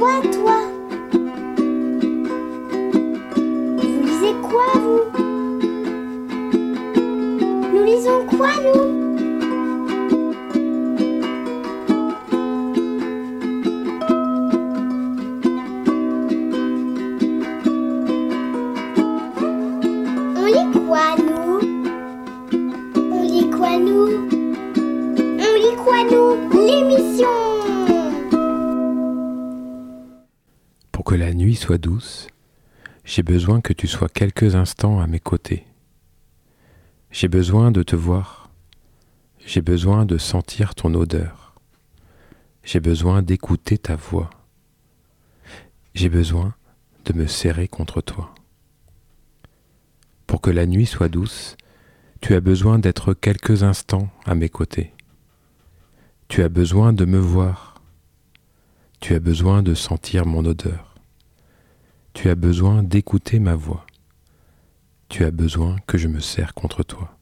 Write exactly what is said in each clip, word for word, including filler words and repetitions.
quoi, toi? Vous lisez quoi, vous? Nous lisons quoi, nous? On lit quoi, nous? On lit quoi, nous? On lit quoi, nous? L'émission! Pour que la nuit soit douce, j'ai besoin que tu sois quelques instants à mes côtés. J'ai besoin de te voir. J'ai besoin de sentir ton odeur. J'ai besoin d'écouter ta voix. J'ai besoin de me serrer contre toi. Pour que la nuit soit douce, tu as besoin d'être quelques instants à mes côtés. Tu as besoin de me voir. Tu as besoin de sentir mon odeur. Tu as besoin d'écouter ma voix. Tu as besoin que je me serre contre toi.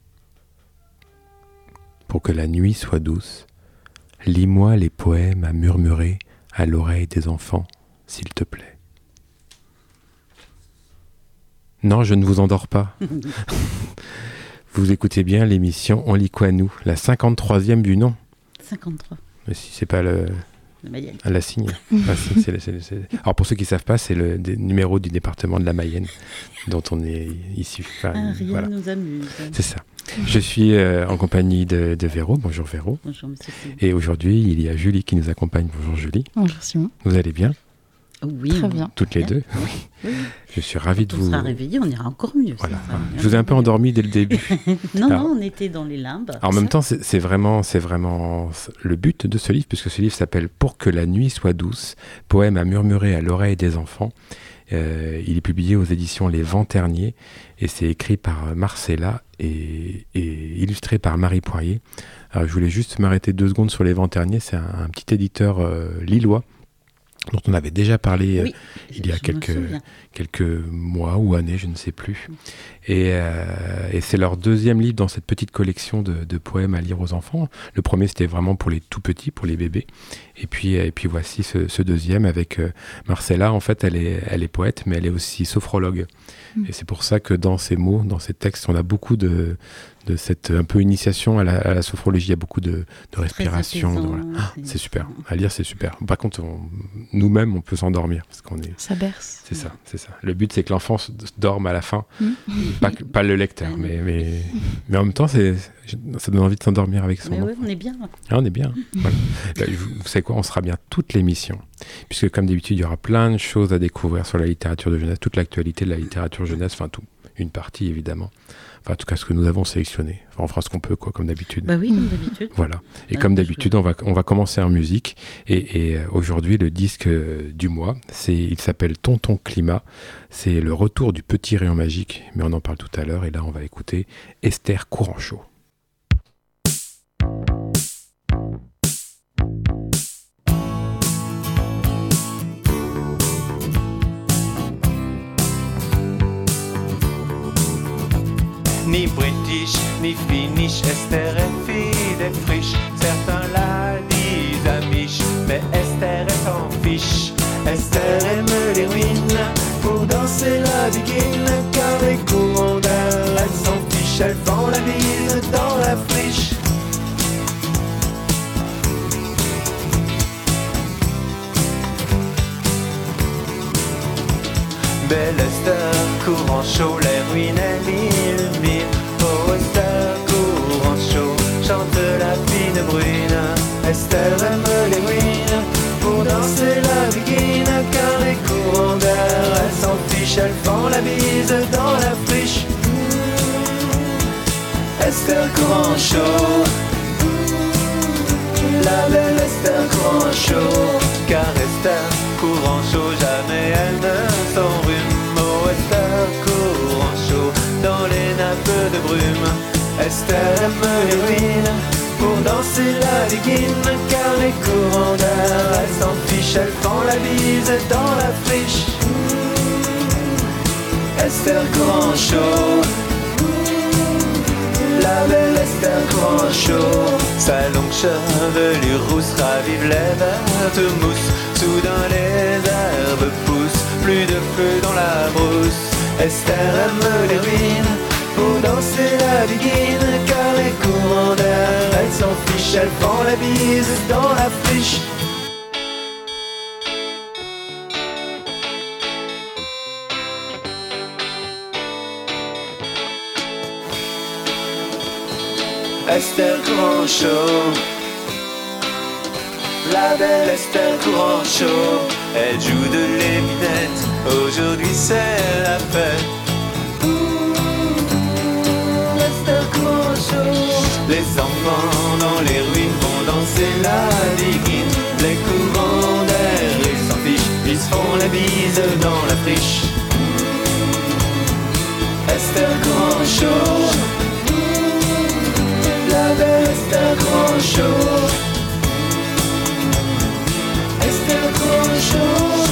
Pour que la nuit soit douce, lis-moi les poèmes à murmurer à l'oreille des enfants, s'il te plaît. Non, je ne vous endors pas. Vous écoutez bien l'émission On lit quoi nous, la cinquante-troisième du nom. cinquante-trois. Mais si c'est pas le... La Mayenne. La Signe. Ah, si, c'est le, c'est le, c'est... Alors pour ceux qui ne savent pas, c'est le des, numéro du département de la Mayenne dont on est issu. Enfin, Ah, rien voilà. nous amuse. C'est ça. Je suis euh, en compagnie de, de Véro. Bonjour Véro. Bonjour Monsieur Simon. Et aujourd'hui, il y a Julie qui nous accompagne. Bonjour Julie. Bonjour Simon. Vous allez bien? Oui, Très on- bien. Toutes les deux? Oui. Oui. Je suis ravi de On vous... sera réveillés, on ira encore mieux. Voilà. ça sera Je vous ai un peu endormi dès le début. Non, Alors- non, on était dans les limbes. Alors, en même temps, c'est, c'est vraiment, c'est vraiment le but de ce livre, puisque ce livre s'appelle « Pour que la nuit soit douce », poème à murmurer à l'oreille des enfants. Euh, il est publié aux éditions Les Vents Terniers et c'est écrit par Marcella et, et illustré par Marie Poirier. Alors, je voulais juste m'arrêter deux secondes sur Les Vents Terniers. C'est un, un petit éditeur euh, lillois dont on avait déjà parlé Oui, euh, il y a je me quelques, souviens. quelques mois ou années, je ne sais plus. Et, euh, et c'est leur deuxième livre dans cette petite collection de, de poèmes à lire aux enfants. Le premier, c'était vraiment pour les tout petits, pour les bébés. Et puis, et puis voici ce, ce deuxième avec euh, Marcella. En fait, elle est, elle est poète, mais elle est aussi sophrologue. Mmh. Et c'est pour ça que dans ces mots, dans ces textes, on a beaucoup de, de cette un peu initiation à la, à la sophrologie. Il y a beaucoup de, de respiration. apaisant, de, voilà. Ah, c'est- c'est super. À lire, c'est super. Par contre, on, nous-mêmes, on peut s'endormir parce qu'on est... Ça berce. C'est ça, c'est ça. Le but, c'est que l'enfant se- dorme à la fin. Mmh. Pas, que- pas le lecteur, mais, mais, mais en même temps, c'est, ça donne envie de s'endormir avec son Mais enfant. oui, on est bien. Ah, on est bien. Voilà. Bah, vous, vous savez quoi, on sera bien toute l'émission. Puisque comme d'habitude, il y aura plein de choses à découvrir sur la littérature de jeunesse, toute l'actualité de la littérature jeunesse, enfin tout, une partie évidemment. Enfin, en tout cas, ce que nous avons sélectionné. Enfin, on fera ce qu'on peut, quoi, comme d'habitude. Bah oui, comme d'habitude. Voilà. Et Ah, comme je- d'habitude, on va, on va commencer en musique. Et, et euh, aujourd'hui, le disque euh, du mois, c'est, il s'appelle Tonton Climat. C'est le retour du petit rayon magique, mais on en parle tout à l'heure. Et là, on va écouter Esther Couranchot. Ni british, ni finish, Esther est fille des friches. Certains la disent amiche, mais Esther est en fiche. Esther aime les ruines pour danser la biguine, car les courants d'air, elles s'en fichent, elles font la bise dans la friche. Belle Esther, courant chaud, les ruines elles illuminent. Oh Esther, courant chaud, chante la fine brune. Esther aime les ruines pour danser la biguine, car les courants d'air, elles s'en fichent, elles font la bise dans la friche. Esther courant chaud, la belle Esther courant chaud, car Esther courant chaud, jamais elle ne s'enrhume. Oh Esther courant chaud, dans les nappes de brume. Esther aime les ruines pour danser la biguine, car les courants d'air, elles s'en fichent, elles font la bise dans la friche. Esther courant chaud, la belle Esther courant chaud, sa longue chevelure rousse ravive les vertes mousses. soudain les herbes poussent, plus de feu dans la brousse. Esther aime les ruines, pour danser la biguine, car les courants d'air, elle s'en fiche, elle prend la bise dans la friche. Esther courant chaud, la belle Esther courant chaud, elle joue de l'éminette, aujourd'hui c'est la fête. Esther courant chaud, les enfants dans les ruines vont danser la biguine, les courants d'air ils s'en fichent, ils se font la bise dans la friche. Esther courant chaud, la belle Esther courant chaud, Esther courant chaud,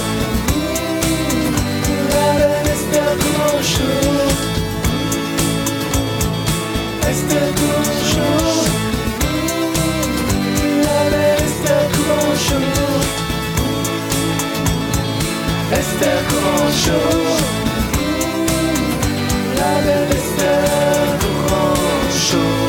la belle Esther courant chaud, Esther courant chaud, la belle Esther courant chaud, Esther courant chaud, la belle Esther courant chaud.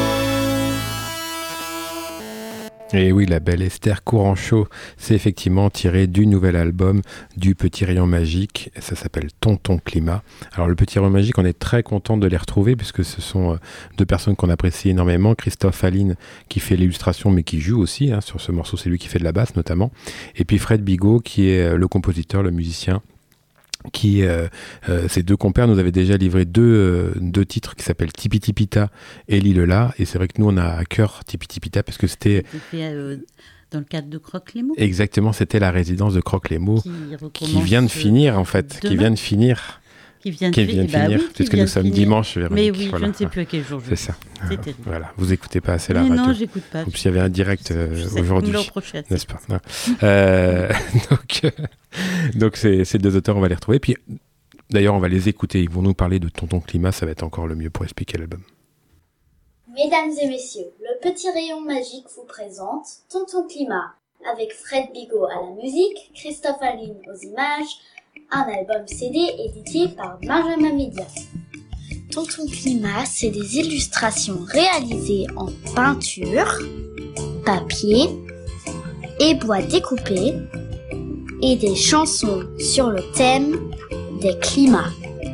Et oui, la belle Esther courant chaud, c'est effectivement tiré du nouvel album du Petit Rayon Magique. Ça s'appelle Tonton Climat. Alors le Petit Rayon Magique, on est très content de les retrouver puisque ce sont deux personnes qu'on apprécie énormément. Christophe Aline qui fait l'illustration mais qui joue aussi hein, sur ce morceau, c'est lui qui fait de la basse notamment. Et puis Fred Bigot qui est le compositeur, le musicien. Qui, euh, euh, ces deux compères nous avaient déjà livré deux, euh, deux titres qui s'appellent Tipi Tipita et Lille-là. Et c'est vrai que nous, on a à cœur Tipi Tipita parce que c'était... C'était fait euh, dans le cadre de Croque-les-Mots. Exactement, c'était la résidence de Croque-les-Mots qui, qui vient de finir, en fait. Demain. Qui vient de finir. Qui vient de, qui vient de bah finir, oui, puisque vient nous de sommes finir. dimanche. Véronique. Mais oui, voilà. je ne sais plus à quel jour je C'est ça. C'est terrible. Voilà, vous écoutez pas assez la Mais radio. non, j'écoute pas. Ou s'il y avait un direct euh, aujourd'hui, prochaine, n'est-ce pas non. euh, Donc, euh, donc ces, ces deux auteurs, on va les retrouver. Puis, d'ailleurs, on va les écouter. Ils vont nous parler de Tonton Climat. Ça va être encore le mieux pour expliquer l'album. Mesdames et messieurs, le Petit Rayon Magique vous présente Tonton Climat, avec Fred Bigot à la musique, Christophe Aline aux images, un album C D édité par Benjamin Media. Tonton Climat, c'est des illustrations réalisées en peinture, papier et bois découpé, et des chansons sur le thème des climats.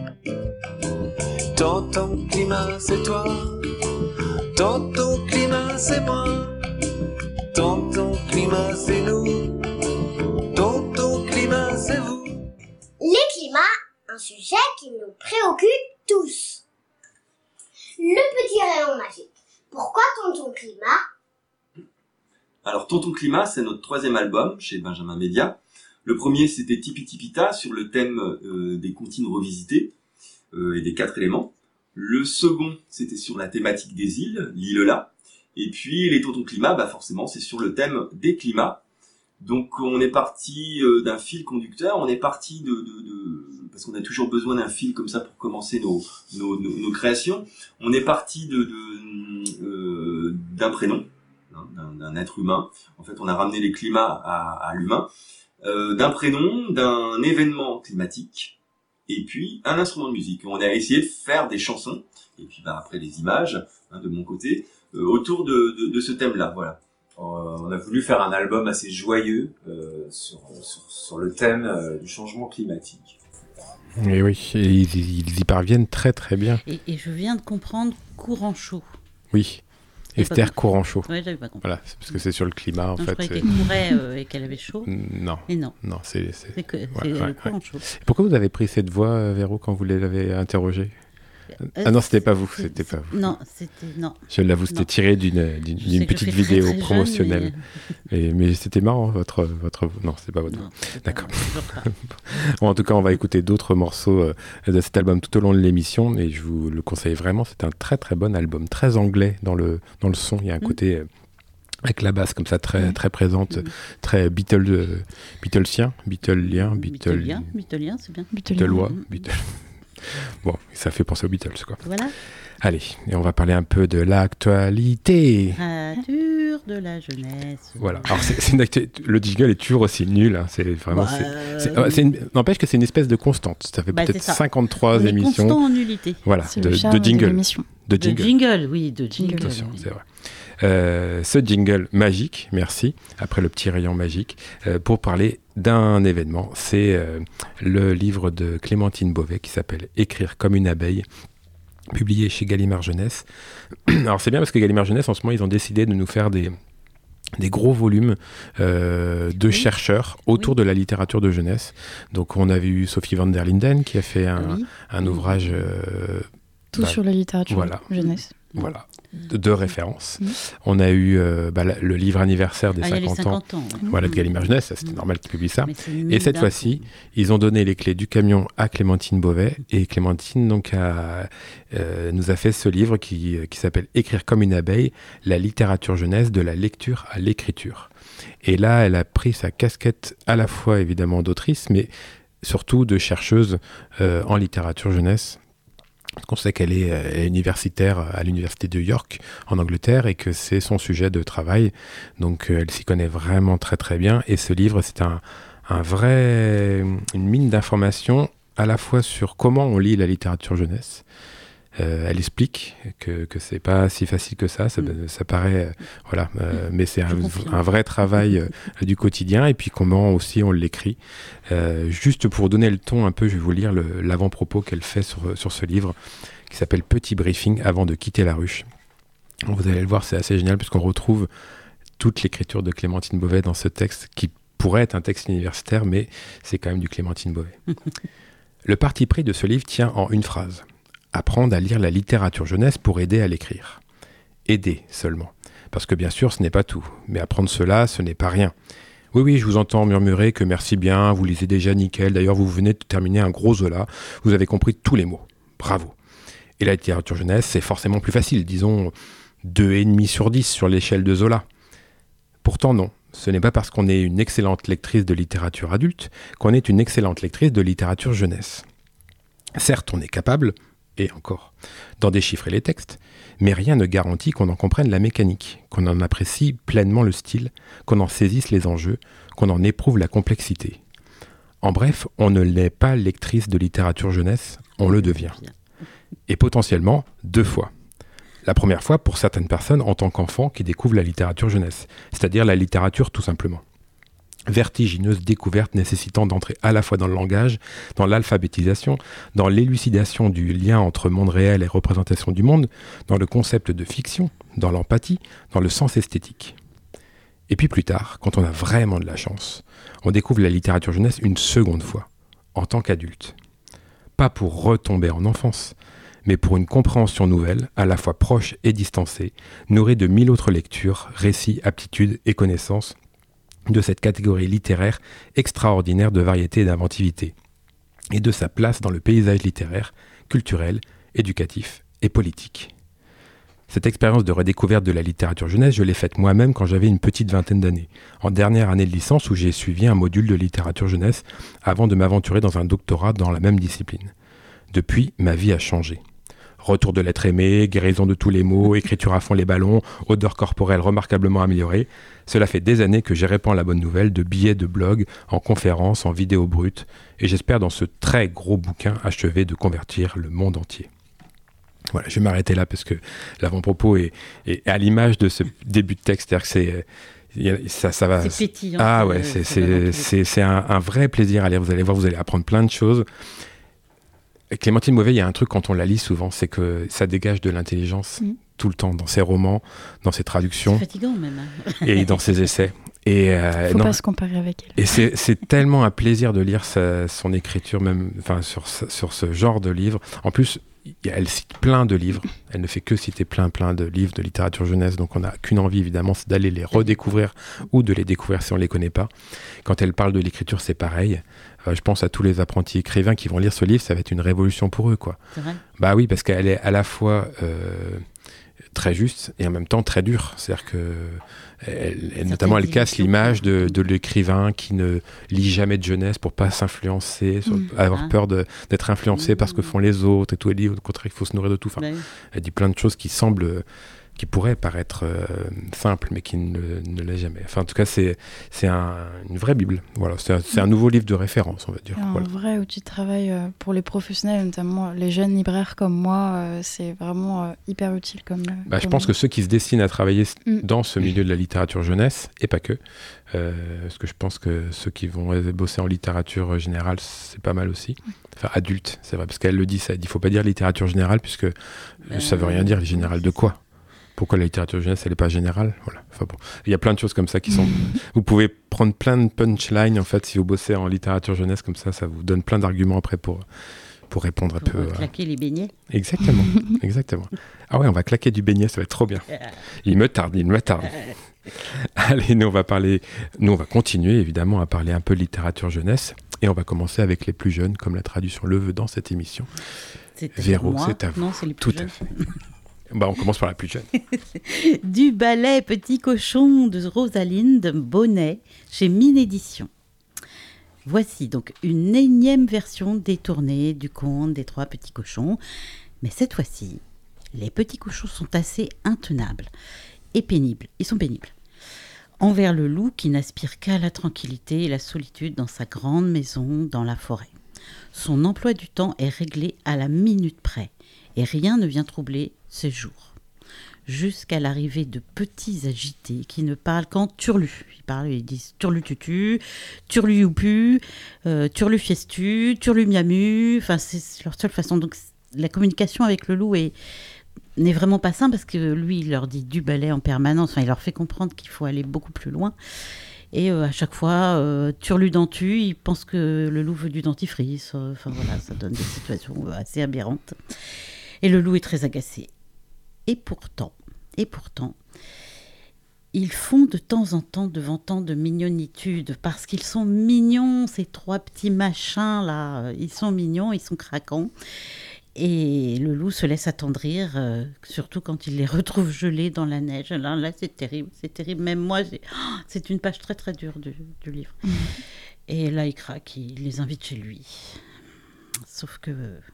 Tonton Climat, c'est toi. Tonton Climat, c'est moi. Tonton Climat, c'est nous. Tonton Climat, c'est vous. Les climats, un sujet qui nous préoccupe tous. Le Petit Rayon Magique. Pourquoi Tonton Climat? Alors Tonton Climat, c'est notre troisième album chez Benjamin Media. Le premier, c'était Tipi Tipita sur le thème euh, des comptines revisitées euh, et des quatre éléments. Le second, c'était sur la thématique des îles, l'île-là. Et puis les Tontons Climat, bah forcément, c'est sur le thème des climats. Donc on est parti euh, d'un fil conducteur, on est parti de, de, de parce qu'on a toujours besoin d'un fil comme ça pour commencer nos nos, nos, nos créations. On est parti de, de euh, d'un prénom, hein, d'un, d'un être humain. En fait, on a ramené les climats à, à l'humain. Euh, d'un prénom, d'un événement climatique, et puis un instrument de musique. On a essayé de faire des chansons, et puis bah, après les images, hein, de mon côté, euh, autour de, de, de ce thème-là, voilà. Euh, on a voulu faire un album assez joyeux euh, sur, sur, sur le thème euh, du changement climatique. Et oui, et ils, ils y parviennent très très bien. Et, et je viens de comprendre courant chaud. Oui. Esther courant chaud. Oui, j'avais pas compris. Voilà, c'est parce que c'est sur le climat en non, fait. Je croyais qu'elle courait euh, et qu'elle avait chaud. Non. Et non. Non, c'est c'est. C'est que ouais, c'est ouais, le courant ouais. chaud. Et pourquoi vous avez pris cette voix, Véro, quand vous l'avez interrogée? Euh, Ah non, c'était pas vous, c'est- c'était pas vous. Non, c'était non. Je l'avoue, c'était Non. tiré d'une, d'une, Je d'une sais que petite je fais très, vidéo très jeune, promotionnelle. mais- Et, mais c'était marrant, votre, votre... Non, c'est pas votre voix. Non, c'est D'accord. pas- toujours pas. Bon, en tout cas, on va écouter d'autres morceaux euh, de cet album tout au long de l'émission. Et je vous le conseille vraiment. C'est un très très bon album, très anglais dans le, dans le son. Il y a un Mm. côté... euh, avec la basse comme ça, très, Mm. très présente, Mm. très Beatle, euh, Beatlesien, Beatlelien, Beatle... Beatlien, Beatlien, c'est bien. Beatleois, Mm. Beatle... Bon, ça fait penser aux Beatles, quoi. Voilà. Allez, et on va parler un peu de l'actualité. Rature de la jeunesse. Voilà. Alors, c'est, c'est une actu- le jingle est toujours aussi nul. Hein. C'est vraiment. Bah, c'est, euh, c'est, euh, c'est une... N'empêche que c'est une espèce de constante. Ça fait Bah, peut-être c'est ça. cinquante-trois On est émissions. constant en nullité. Voilà, C'est de, le charme de jingle. de l'émission. De De jingle. jingle, oui, de jingle. Attention, oui. c'est vrai. Euh, ce jingle magique, merci, après le petit rayon magique, euh, pour parler d'un événement. C'est euh, le livre de Clémentine Beauvais qui s'appelle « Écrire comme une abeille », publié chez Gallimard Jeunesse. Alors c'est bien parce que Gallimard Jeunesse, en ce moment, ils ont décidé de nous faire des, des gros volumes euh, de Oui. chercheurs autour Oui. de la littérature de jeunesse. Donc on avait eu Sophie van der Linden qui a fait un, Oui. un ouvrage... euh, Tout bah, sur la littérature voilà. jeunesse. voilà, de, de référence. Mhm. On a eu euh, bah, la- le livre anniversaire des Ah, il y a les cinquante ans, cinquante ans. ouais. voilà, de Gallimard Jeunesse, ça, c'était Mhm. normal qu'ils publient ça. Mais c'est une Et cette mine fois-ci, ils ont donné les clés du camion à Clémentine Beauvais, et Clémentine donc a, euh, nous a fait ce livre qui, qui s'appelle « Écrire comme une abeille, la littérature jeunesse de la lecture à l'écriture ». Et là, elle a pris sa casquette à la fois évidemment d'autrice, mais surtout de chercheuse euh, en littérature jeunesse. Parce qu'on sait qu'elle est, euh, elle est universitaire à l'université de York en Angleterre et que c'est son sujet de travail. Donc euh, elle s'y connaît vraiment très très bien. Et ce livre, c'est un, un vrai, une mine d'informations à la fois sur comment on lit la littérature jeunesse. Euh, elle explique que que c'est pas si facile que ça. Ça, Mm. ça paraît, euh, voilà, euh, mais c'est Je un, confirme. un vrai travail euh, du quotidien. Et puis comment aussi on l'écrit. Euh, juste pour donner le ton un peu, je vais vous lire le- l'avant-propos qu'elle fait sur sur ce livre qui s'appelle Petit briefing avant de quitter la ruche. Vous allez le voir, c'est assez génial puisqu'on retrouve toute l'écriture de Clémentine Beauvais dans ce texte qui pourrait être un texte universitaire, mais c'est quand même du Clémentine Beauvais. Le parti pris de ce livre tient en une phrase. Apprendre à lire la littérature jeunesse pour aider à l'écrire. Aider seulement. Parce que bien sûr, ce n'est pas tout. Mais apprendre cela, ce n'est pas rien. Oui, oui, je vous entends murmurer que merci bien, vous lisez déjà nickel. D'ailleurs, vous venez de terminer un gros Zola. Vous avez compris tous les mots. Bravo. Et la littérature jeunesse, c'est forcément plus facile. Disons deux virgule cinq sur dix sur l'échelle de Zola. Pourtant non. Ce n'est pas parce qu'on est une excellente lectrice de littérature adulte qu'on est une excellente lectrice de littérature jeunesse. Certes, on est capable, et encore, d'en déchiffrer les textes, mais rien ne garantit qu'on en comprenne la mécanique, qu'on en apprécie pleinement le style, qu'on en saisisse les enjeux, qu'on en éprouve la complexité. En bref, on ne l'est pas lectrice de littérature jeunesse, on le devient. Et potentiellement deux fois. La première fois pour certaines personnes en tant qu'enfants qui découvrent la littérature jeunesse, c'est-à-dire la littérature tout simplement. Vertigineuse découverte nécessitant d'entrer à la fois dans le langage, dans l'alphabétisation, dans l'élucidation du lien entre monde réel et représentation du monde, dans le concept de fiction, dans l'empathie, dans le sens esthétique. Et puis plus tard, quand on a vraiment de la chance, on découvre la littérature jeunesse une seconde fois, en tant qu'adulte. Pas pour retomber en enfance, mais pour une compréhension nouvelle, à la fois proche et distancée, nourrie de mille autres lectures, récits, aptitudes et connaissances, de cette catégorie littéraire extraordinaire de variété et d'inventivité, et de sa place dans le paysage littéraire, culturel, éducatif et politique. Cette expérience de redécouverte de la littérature jeunesse, je l'ai faite moi-même quand j'avais une petite vingtaine d'années, en dernière année de licence où j'ai suivi un module de littérature jeunesse avant de m'aventurer dans un doctorat dans la même discipline. Depuis, ma vie a changé. Retour de l'être aimé, guérison de tous les maux, écriture à fond les ballons, odeur corporelle remarquablement améliorée. Cela fait des années que j'ai répandu la bonne nouvelle de billets de blog, en conférences, en vidéos brutes, et j'espère dans ce très gros bouquin achever de convertir le monde entier. Voilà, je vais m'arrêter là parce que l'avant-propos est, est à l'image de ce début de texte, c'est-à-dire que c'est... il y a- Ça, ça va. C'est pétillant. Ah ça- ouais, ça c'est, va c'est, dans tous les c'est, c'est un, un vrai plaisir à lire. Vous allez voir, vous allez apprendre plein de choses. Et Clémentine Beauvais, il y a un truc quand on la lit souvent, c'est que ça dégage de l'intelligence Mm. tout le temps, dans ses romans, dans ses C'est traductions fatigant même. hein. et dans ses essais. Et, euh, Faut non, pas se comparer avec elle. et c'est, c'est tellement un plaisir de lire sa- son écriture, même enfin, sur, ce- sur ce genre de livre. En plus, y- elle cite plein de livres. Elle ne fait que citer plein, plein de livres de littérature jeunesse. Donc, on n'a qu'une envie, évidemment, c'est d'aller les redécouvrir ou de les découvrir si on ne les connaît pas. Quand elle parle de l'écriture, c'est pareil. Euh, je pense à tous les apprentis écrivains qui vont lire ce livre. Ça va être une révolution pour eux, quoi. C'est vrai. Bah oui, parce qu'elle est à la fois euh, très juste et en même temps très dure. C'est-à-dire que, elle, elle- notamment, elle casse éditions. l'image de, de l'écrivain qui ne lit jamais de jeunesse pour pas s'influencer, sur- Mm. avoir Ah. peur de, d'être influencé Mm. par ce que font les autres et tout. Elle dit au contraire qu'il faut se nourrir de tout. Enfin, Bah oui. elle dit plein de choses qui semblent, qui pourrait paraître euh, simple, mais qui ne, ne l'est jamais. Enfin, en tout cas, c'est, c'est un, une vraie Bible. Voilà, c'est un, c'est un nouveau livre de référence, on va dire. Un Voilà. vrai outil de travail euh, pour les professionnels, notamment les jeunes libraires comme moi. Euh, c'est vraiment euh, hyper utile comme. Euh, Bah, je comme pense que livre. ceux qui se destinent à travailler s- Mm. dans ce milieu de la littérature jeunesse, et pas que, euh, parce que je pense que ceux qui vont euh, bosser en littérature générale, c'est pas mal aussi. Enfin, adulte, c'est vrai, parce qu'elle le dit, ça, il faut pas dire littérature générale, puisque euh, ça veut rien dire, générale de quoi? Pourquoi la littérature jeunesse, elle n'est pas générale? Voilà. Enfin bon, il y a plein de choses comme ça qui sont... Vous pouvez prendre plein de punchlines, en fait, si vous bossez en littérature jeunesse, comme ça, ça vous donne plein d'arguments après pour, pour répondre un Pour peu... euh, à- claquer les beignets. Exactement, exactement. Ah ouais, on va claquer du beignet, ça va être trop bien. Il me tarde, il me tarde. Allez, nous on va parler, nous on va continuer évidemment à parler un peu de littérature jeunesse, et on va commencer avec les plus jeunes, comme la traduction le veut dans cette émission. C'était Véro, moi. c'est à vous. Non, c'est les plus Tout à jeunes. fait. Bah, on commence par la plus jeune. Du ballet Petit Cochon de Rosalinde Bonnet chez Mine Édition. Voici donc une énième version détournée du conte des trois petits cochons. Mais cette fois-ci, les petits cochons sont assez intenables et pénibles. Ils sont pénibles. Envers le loup qui n'aspire qu'à la tranquillité et la solitude dans sa grande maison dans la forêt. Son emploi du temps est réglé à la minute près et rien ne vient troubler ses jours. Jusqu'à l'arrivée de petits agités qui ne parlent qu'en turlu. Ils parlent, ils disent turlu-tutu, turlu-youpu, euh, turlu-fiestu, turlu-miamu. Enfin, c'est leur seule façon. Donc, la communication avec le loup est, n'est vraiment pas simple parce que lui, il leur dit du balai en permanence. Enfin, il leur fait comprendre qu'il faut aller beaucoup plus loin. Et euh, à chaque fois, euh, turlu-dentu, il pense que le loup veut du dentifrice. Enfin, voilà, ça donne des situations assez aberrantes. Et le loup est très agacé. Et pourtant, et pourtant, ils font de temps en temps devant tant de mignonitude, parce qu'ils sont mignons, ces trois petits machins-là. Ils sont mignons, ils sont craquants. Et le loup se laisse attendrir, euh, surtout quand il les retrouve gelés dans la neige. Là, là c'est terrible, c'est terrible. Même moi, j'ai... oh, c'est une page très très dure du, du livre. Mmh. Et là, il craque, il les invite chez lui. Sauf que...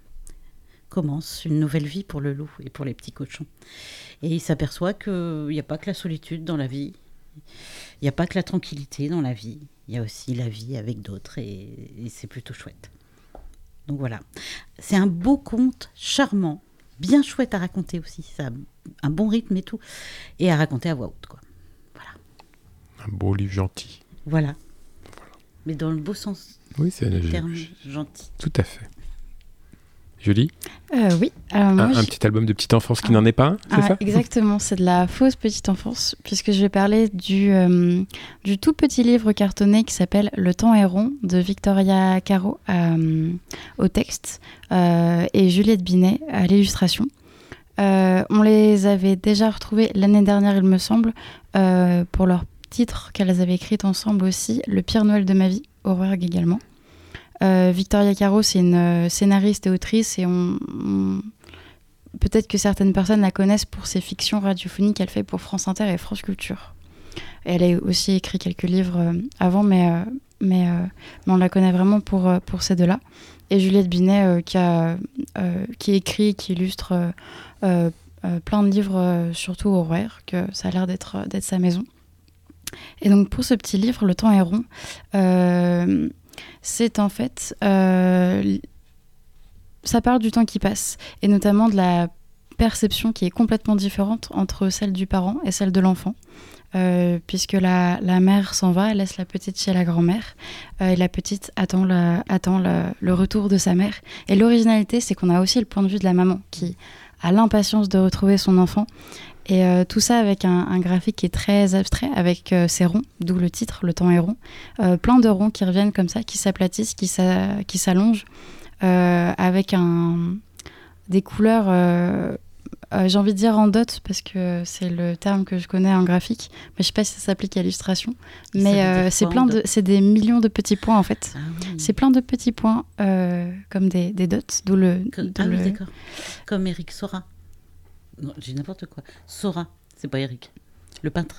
commence une nouvelle vie pour le loup et pour les petits cochons. Et il s'aperçoit qu'il n'y a pas que la solitude dans la vie, il n'y a pas que la tranquillité dans la vie, il y a aussi la vie avec d'autres et, et c'est plutôt chouette. Donc voilà, c'est un beau conte charmant, bien chouette à raconter aussi, ça a un bon rythme et tout, et à raconter à voix haute, quoi. Voilà. Un beau livre gentil. Voilà. Voilà. Mais dans le beau sens. Oui, c'est le terme gentil. Tout à fait. Julie euh, Oui. Alors, moi, un, je... un petit album de petite enfance qui ah. n'en est pas un, c'est ah, ça? Exactement, c'est de la fausse petite enfance, puisque je vais parler du, euh, du tout petit livre cartonné qui s'appelle Le temps est rond de Victoria Caro euh, au texte euh, et Juliette Binet à l'illustration. Euh, on les avait déjà retrouvés l'année dernière, il me semble, euh, pour leur titre qu'elles avaient écrit ensemble aussi, Le pire Noël de ma vie, Horreur également. Euh, Victoria Caro, c'est une euh, scénariste et autrice, et on, on... peut-être que certaines personnes la connaissent pour ses fictions radiophoniques qu'elle fait pour France Inter et France Culture. Et elle a aussi écrit quelques livres euh, avant, mais, euh, mais, euh, mais on la connaît vraiment pour, euh, pour ces deux-là. Et Juliette Binet, euh, qui, a, euh, qui écrit, qui illustre euh, euh, euh, plein de livres, euh, surtout horreur, que ça a l'air d'être, d'être sa maison. Et donc pour ce petit livre, Le temps est rond, euh, c'est en fait... Euh, ça parle du temps qui passe, et notamment de la perception qui est complètement différente entre celle du parent et celle de l'enfant. Euh, puisque la, la mère s'en va, elle laisse la petite chez la grand-mère, euh, et la petite attend, la, attend la, le retour de sa mère. Et l'originalité, c'est qu'on a aussi le point de vue de la maman, qui a l'impatience de retrouver son enfant. Et euh, tout ça avec un, un graphique qui est très abstrait, avec euh, ces ronds, d'où le titre, Le temps est rond. Euh, plein de ronds qui reviennent comme ça, qui s'aplatissent, qui, s'a, qui s'allongent, euh, avec un, des couleurs... Euh, Euh, j'ai envie de dire en dot parce que c'est le terme que je connais en graphique, mais je sais pas si ça s'applique à l'illustration. Mais euh, c'est plein de, c'est des millions de petits points en fait. Ah, oui. C'est plein de petits points euh, comme des, des dots, d'où le. Comme, d'où ah le... oui, d'accord. Comme Eric Sora. Non, j'ai n'importe quoi. Sora, c'est pas Eric. Le peintre.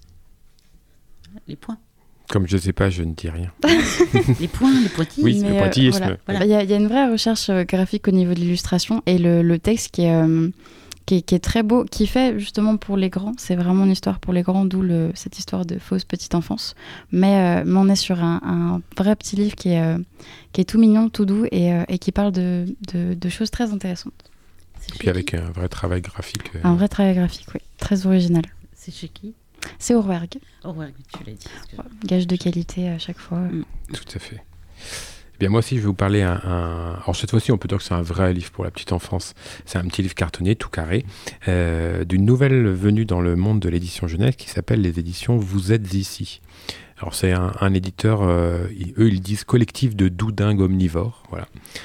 Les points. Comme je sais pas, je ne dis rien. Les points, les pointilles. Oui, le pointillisme. Il voilà. voilà. y, y a une vraie recherche graphique au niveau de l'illustration et le, le texte qui est. Euh, qui qui est, qui est très beau, qui fait justement pour les grands. C'est vraiment une histoire pour les grands, d'où le, cette histoire de fausse petite enfance. Mais, euh, mais on est sur un, un vrai petit livre qui est, euh, qui est tout mignon, tout doux et, euh, et qui parle de, de, de choses très intéressantes. Et puis avec un vrai travail graphique. Euh... Un vrai travail graphique, oui. Très original. C'est chez qui? C'est Orwerg. Orwerg, tu l'as dit. Ouais, gage de qualité à chaque fois. Mm. Tout à fait. Eh bien, moi aussi, je vais vous parler un, un... Alors, cette fois-ci, on peut dire que c'est un vrai livre pour la petite enfance. C'est un petit livre cartonné, tout carré, euh, d'une nouvelle venue dans le monde de l'édition jeunesse qui s'appelle les éditions Vous êtes ici. Alors, c'est un, un éditeur, euh, ils, eux, ils disent collectif de doudingues omnivores. Voilà.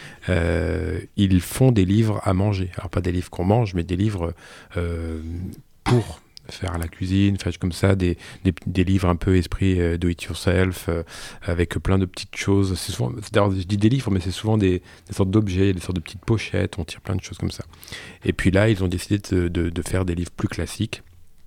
Euh, ils font des livres à manger. Alors, pas des livres qu'on mange, mais des livres euh, pour faire la cuisine, faire comme ça, des, des, des livres un peu esprit euh, do it yourself, euh, avec plein de petites choses. C'est souvent, d'ailleurs, je dis des livres, mais c'est souvent des, des sortes d'objets, des sortes de petites pochettes, on tire plein de choses comme ça. Et puis là, ils ont décidé de, de, de faire des livres plus classiques.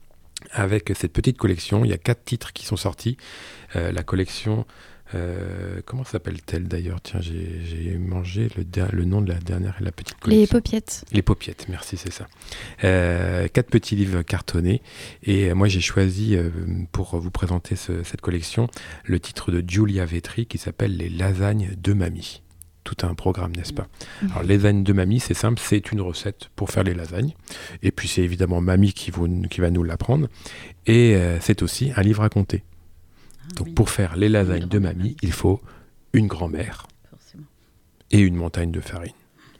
Avec cette petite collection, il y a quatre titres qui sont sortis. Euh, la collection, euh, comment s'appelle-t-elle d'ailleurs? Tiens, j'ai, j'ai mangé le, der- le nom de la dernière et la petite collection. Les Paupiettes. Les Paupiettes, merci, c'est ça. Euh, quatre petits livres cartonnés. Et moi, j'ai choisi, euh, pour vous présenter ce, cette collection, le titre de Giulia Vetri qui s'appelle « Les lasagnes de mamie ». Tout un programme, n'est-ce pas? mmh. Alors, les lasagnes de mamie, c'est simple, c'est une recette pour faire les lasagnes. Et puis, c'est évidemment mamie qui, vous, qui va nous l'apprendre. Et euh, c'est aussi un livre à compter. Ah, Donc, oui. Pour faire les lasagnes de mamie, il faut une grand-mère Forcément. Et une montagne de farine.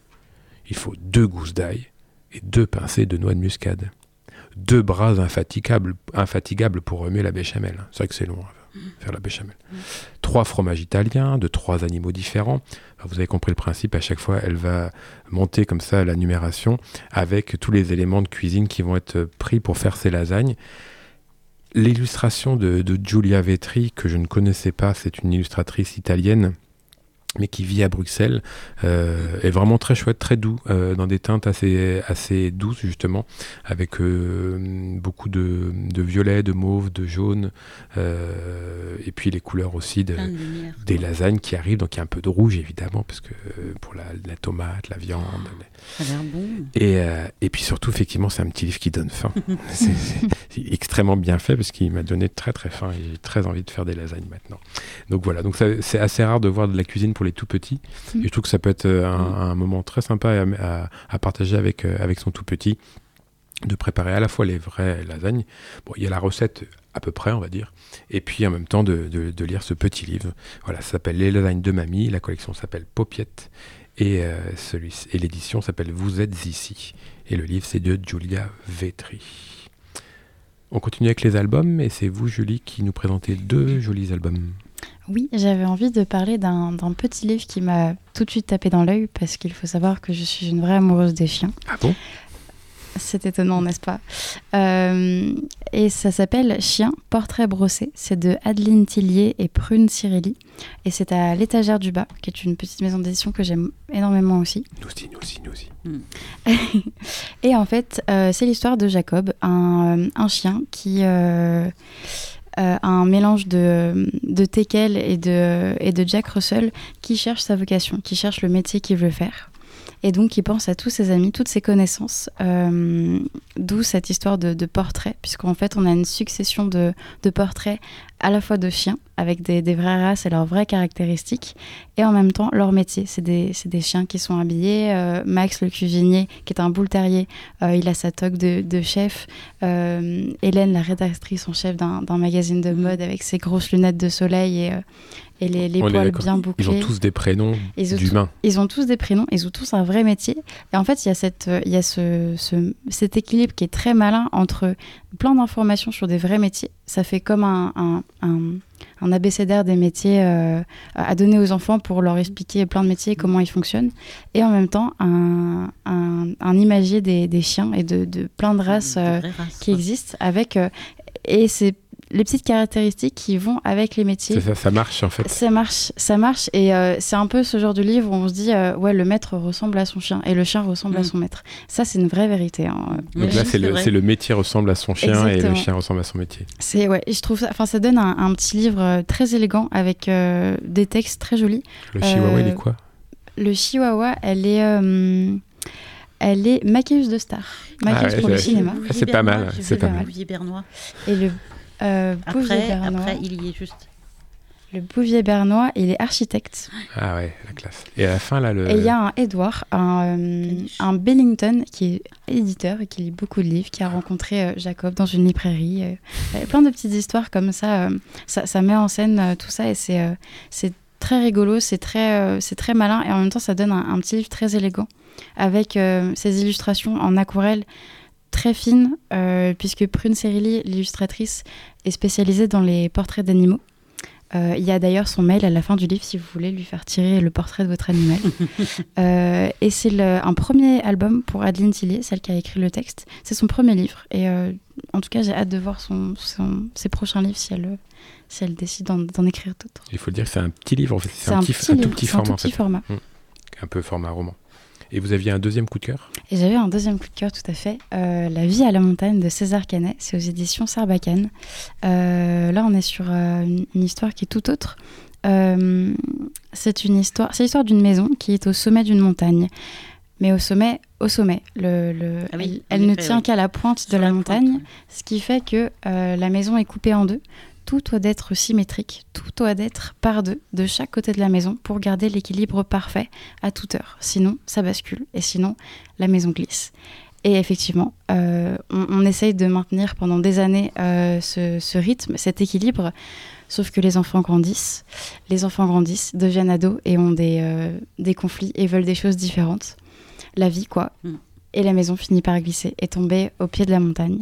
Il faut deux gousses d'ail et deux pincées de noix de muscade. Deux bras infatigables, infatigables pour remuer la béchamel. C'est vrai que c'est long à faire la béchamel. Mmh. Trois fromages italiens de trois animaux différents. Vous avez compris le principe, à chaque fois, elle va monter comme ça la numération avec tous les éléments de cuisine qui vont être pris pour faire ces lasagnes. L'illustration de, de Giulia Vetri, que je ne connaissais pas, c'est une illustratrice italienne, mais qui vit à Bruxelles, euh, est vraiment très chouette, très doux, euh, dans des teintes assez, assez douces justement, avec euh, beaucoup de, de violet, de mauve, de jaune, euh, et puis les couleurs aussi de, lumière, des lasagnes qui arrivent, donc il y a un peu de rouge évidemment, parce que euh, pour la, la tomate, la viande. Oh, les... Ça a l'air bon. Et, euh, et puis surtout, effectivement, c'est un petit livre qui donne faim. c'est, c'est, c'est extrêmement bien fait, parce qu'il m'a donné très très faim, et j'ai très envie de faire des lasagnes maintenant. Donc voilà, donc ça, c'est assez rare de voir de la cuisine pour les tout petits. Mmh. Et je trouve que ça peut être un, un moment très sympa à, à, à partager avec, euh, avec son tout petit, de préparer à la fois les vraies lasagnes. Bon, il y a la recette à peu près, on va dire, et puis en même temps de, de, de lire ce petit livre. Voilà, ça s'appelle Les lasagnes de mamie, la collection s'appelle Paupiettes, et, euh, celui, et l'édition s'appelle Vous êtes ici. Et le livre, c'est de Giulia Vetri. On continue avec les albums, et c'est vous, Julie, qui nous présentez deux jolis albums. Oui, j'avais envie de parler d'un, d'un petit livre qui m'a tout de suite tapé dans l'œil, parce qu'il faut savoir que je suis une vraie amoureuse des chiens. Ah bon? C'est étonnant, n'est-ce pas? euh, Et ça s'appelle Chien, portrait brossé. C'est de Adeline Tillier et Prune Cirelli. Et c'est à l'Étagère du Bas, qui est une petite maison d'édition que j'aime énormément aussi. Nous aussi, nous aussi, nous aussi. Mm. Et en fait, euh, c'est l'histoire de Jacob, un, un chien qui... Euh, Euh, un mélange de, de Teckel et de, et de Jack Russell, qui cherche sa vocation, qui cherche le métier qu'il veut faire. Et donc, il pense à tous ses amis, toutes ses connaissances, euh, d'où cette histoire de, de portraits, puisqu'en fait, on a une succession de, de portraits à la fois de chiens, avec des, des vraies races et leurs vraies caractéristiques, et en même temps, leur métier. C'est des, c'est des chiens qui sont habillés. Euh, Max, le cuisinier, qui est un bull terrier, euh, il a sa toque de, de chef. Euh, Hélène, la rédactrice en chef d'un, d'un magazine de mode, avec ses grosses lunettes de soleil et... Euh, et les, les poils bien bouclés. Ils ont tous des prénoms ils d'humains. Tout, ils ont tous des prénoms, ils ont tous un vrai métier. Et en fait, il y a, cette, il y a ce, ce, cet équilibre qui est très malin entre plein d'informations sur des vrais métiers. Ça fait comme un, un, un, un abécédaire des métiers euh, à donner aux enfants pour leur expliquer plein de métiers, comment ils fonctionnent. Et en même temps, un, un, un imagier des, des chiens et de, de plein de races, euh, races qui ouais. existent. Avec, euh, et c'est les petites caractéristiques qui vont avec les métiers. C'est ça, ça marche en fait. Ça marche, ça marche. Et euh, c'est un peu ce genre de livre où on se dit, euh, ouais, le maître ressemble à son chien et le chien ressemble mmh. à son maître. Ça, c'est une vraie vérité. Hein. Donc là, c'est, c'est, le, c'est le métier ressemble à son chien. Exactement. Et le chien ressemble à son métier. C'est, ouais, et je trouve ça, enfin, ça donne un, un petit livre très élégant avec euh, des textes très jolis. Le chihuahua, euh, il est quoi? Le chihuahua, elle est... Euh, elle est maquilleuse de stars, maquilleuse Ah ouais, pour le j'ai- cinéma. Ah, c'est pas mal, J'ai c'est vu pas le mal. Bouvier Bernois. Et le euh, Bouvier Après, Bernois, après, il y est juste. le Bouvier Bernois, il est architecte. Ah ouais, la classe. Et à la fin, là, le... Et il y a un Edward, un, euh, Caniche. un Bellington, qui est éditeur et qui lit beaucoup de livres, qui a rencontré euh, Jacob dans une librairie. euh. Il y a plein de petites histoires comme ça. euh, ça, ça met en scène euh, tout ça et c'est, euh, c'est très rigolo, c'est très, euh, c'est très malin et en même temps, ça donne un, un petit livre très élégant avec euh, ces illustrations en aquarelle très fines, euh, puisque Prune Serilli, l'illustratrice, est spécialisée dans les portraits d'animaux. Euh, il y a d'ailleurs son mail à la fin du livre si vous voulez lui faire tirer le portrait de votre animal. Euh, et c'est le- un premier album pour Adeline Tillier, celle qui a écrit le texte. C'est son premier livre. Et euh, en tout cas, j'ai hâte de voir son, son- ses prochains livres si elle, si elle décide d'en, d'en écrire d'autres. Il faut le dire que c'est un petit livre, en fait. C'est, C'est un, un petit, petit un livre, tout petit c'est un format, tout en petit fait. format. Un peu format roman. Et vous aviez un deuxième coup de cœur? Et j'avais un deuxième coup de cœur, tout à fait. Euh, La vie à la montagne de César Canet. C'est aux éditions Sarbacane. Euh, là, on est sur euh, une, une histoire qui est tout autre. Euh, c'est une histoire, c'est l'histoire d'une maison qui est au sommet d'une montagne. Mais au sommet, au sommet. Le, le- Ah oui, elle en elle ne effet, tient oui. qu'à la pointe Sur de la, la montagne, pointe, ouais. ce qui fait que euh, la maison est coupée en deux. Tout doit être symétrique, tout doit être par deux de chaque côté de la maison pour garder l'équilibre parfait à toute heure. Sinon, ça bascule et sinon, la maison glisse. Et effectivement, euh, on, on essaye de maintenir pendant des années euh, ce, ce rythme, cet équilibre, sauf que les enfants grandissent. Les enfants grandissent, deviennent ados et ont des, euh, des conflits et veulent des choses différentes. La vie, quoi. Mm. Et la maison finit par glisser et tomber au pied de la montagne.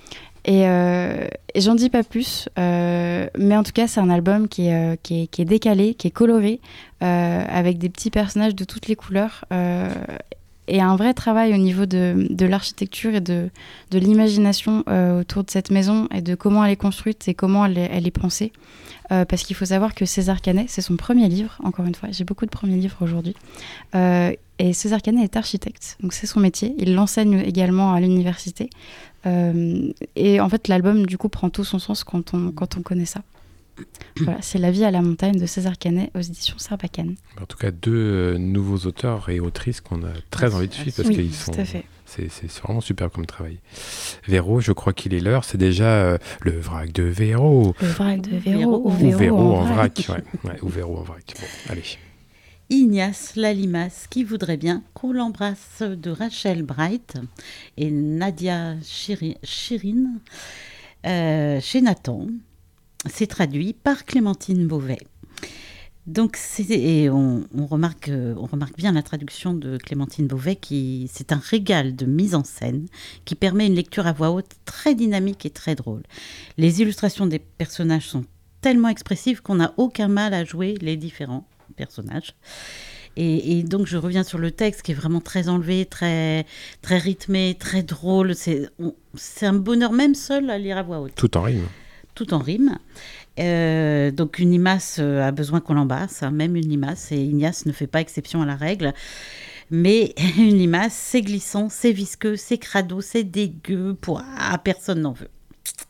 Et, euh, et j'en dis pas plus, euh, mais en tout cas, c'est un album qui est, euh, qui est, qui est décalé, qui est coloré, euh, avec des petits personnages de toutes les couleurs, euh, et un vrai travail au niveau de, de l'architecture et de, de l'imagination euh, autour de cette maison et de comment elle est construite et comment elle est, elle est pensée. Euh, parce qu'il faut savoir que César Canet, c'est son premier livre, encore une fois, j'ai beaucoup de premiers livres aujourd'hui. Euh, et César Canet est architecte, donc c'est son métier. Il l'enseigne également à l'université. Euh, et en fait, l'album, du coup, prend tout son sens quand on, quand on connaît ça. Voilà, c'est La vie à la montagne de César Canet aux éditions Sarbacane. En tout cas, deux euh, nouveaux auteurs et autrices qu'on a très envie de suivre parce Oui, qu'ils tout sont. à fait. C'est, c'est vraiment super comme travail. Véro, je crois qu'il est l'heure. C'est déjà euh, le vrac de Véro. Le vrac de Véro, Véro, ou ou Ou Véro en vrac. vrac. Ouais. Ouais, ou Véro en vrac. Bon, allez. Ignace la limace qui voudrait bien qu'on l'embrasse de Rachel Bright et Nadia Chiri- Chirine euh, chez Nathan. C'est traduit par Clémentine Beauvais. Donc c'est, et on, on, remarque, euh, on remarque bien la traduction de Clémentine Beauvais, qui c'est un régal de mise en scène qui permet une lecture à voix haute très dynamique et très drôle. Les illustrations des personnages sont tellement expressives qu'on n'a aucun mal à jouer les différents personnages. Et, et donc je reviens sur le texte qui est vraiment très enlevé, très, très rythmé, très drôle. C'est, on, c'est un bonheur même seul à lire à voix haute. Tout en rime. Tout en rime. Euh, donc une limace euh, a besoin qu'on l'embrasse, hein, même une limace, et Ignace ne fait pas exception à la règle. Mais une limace, c'est glissant, c'est visqueux, c'est crado, c'est dégueu, pour... ah, personne n'en veut.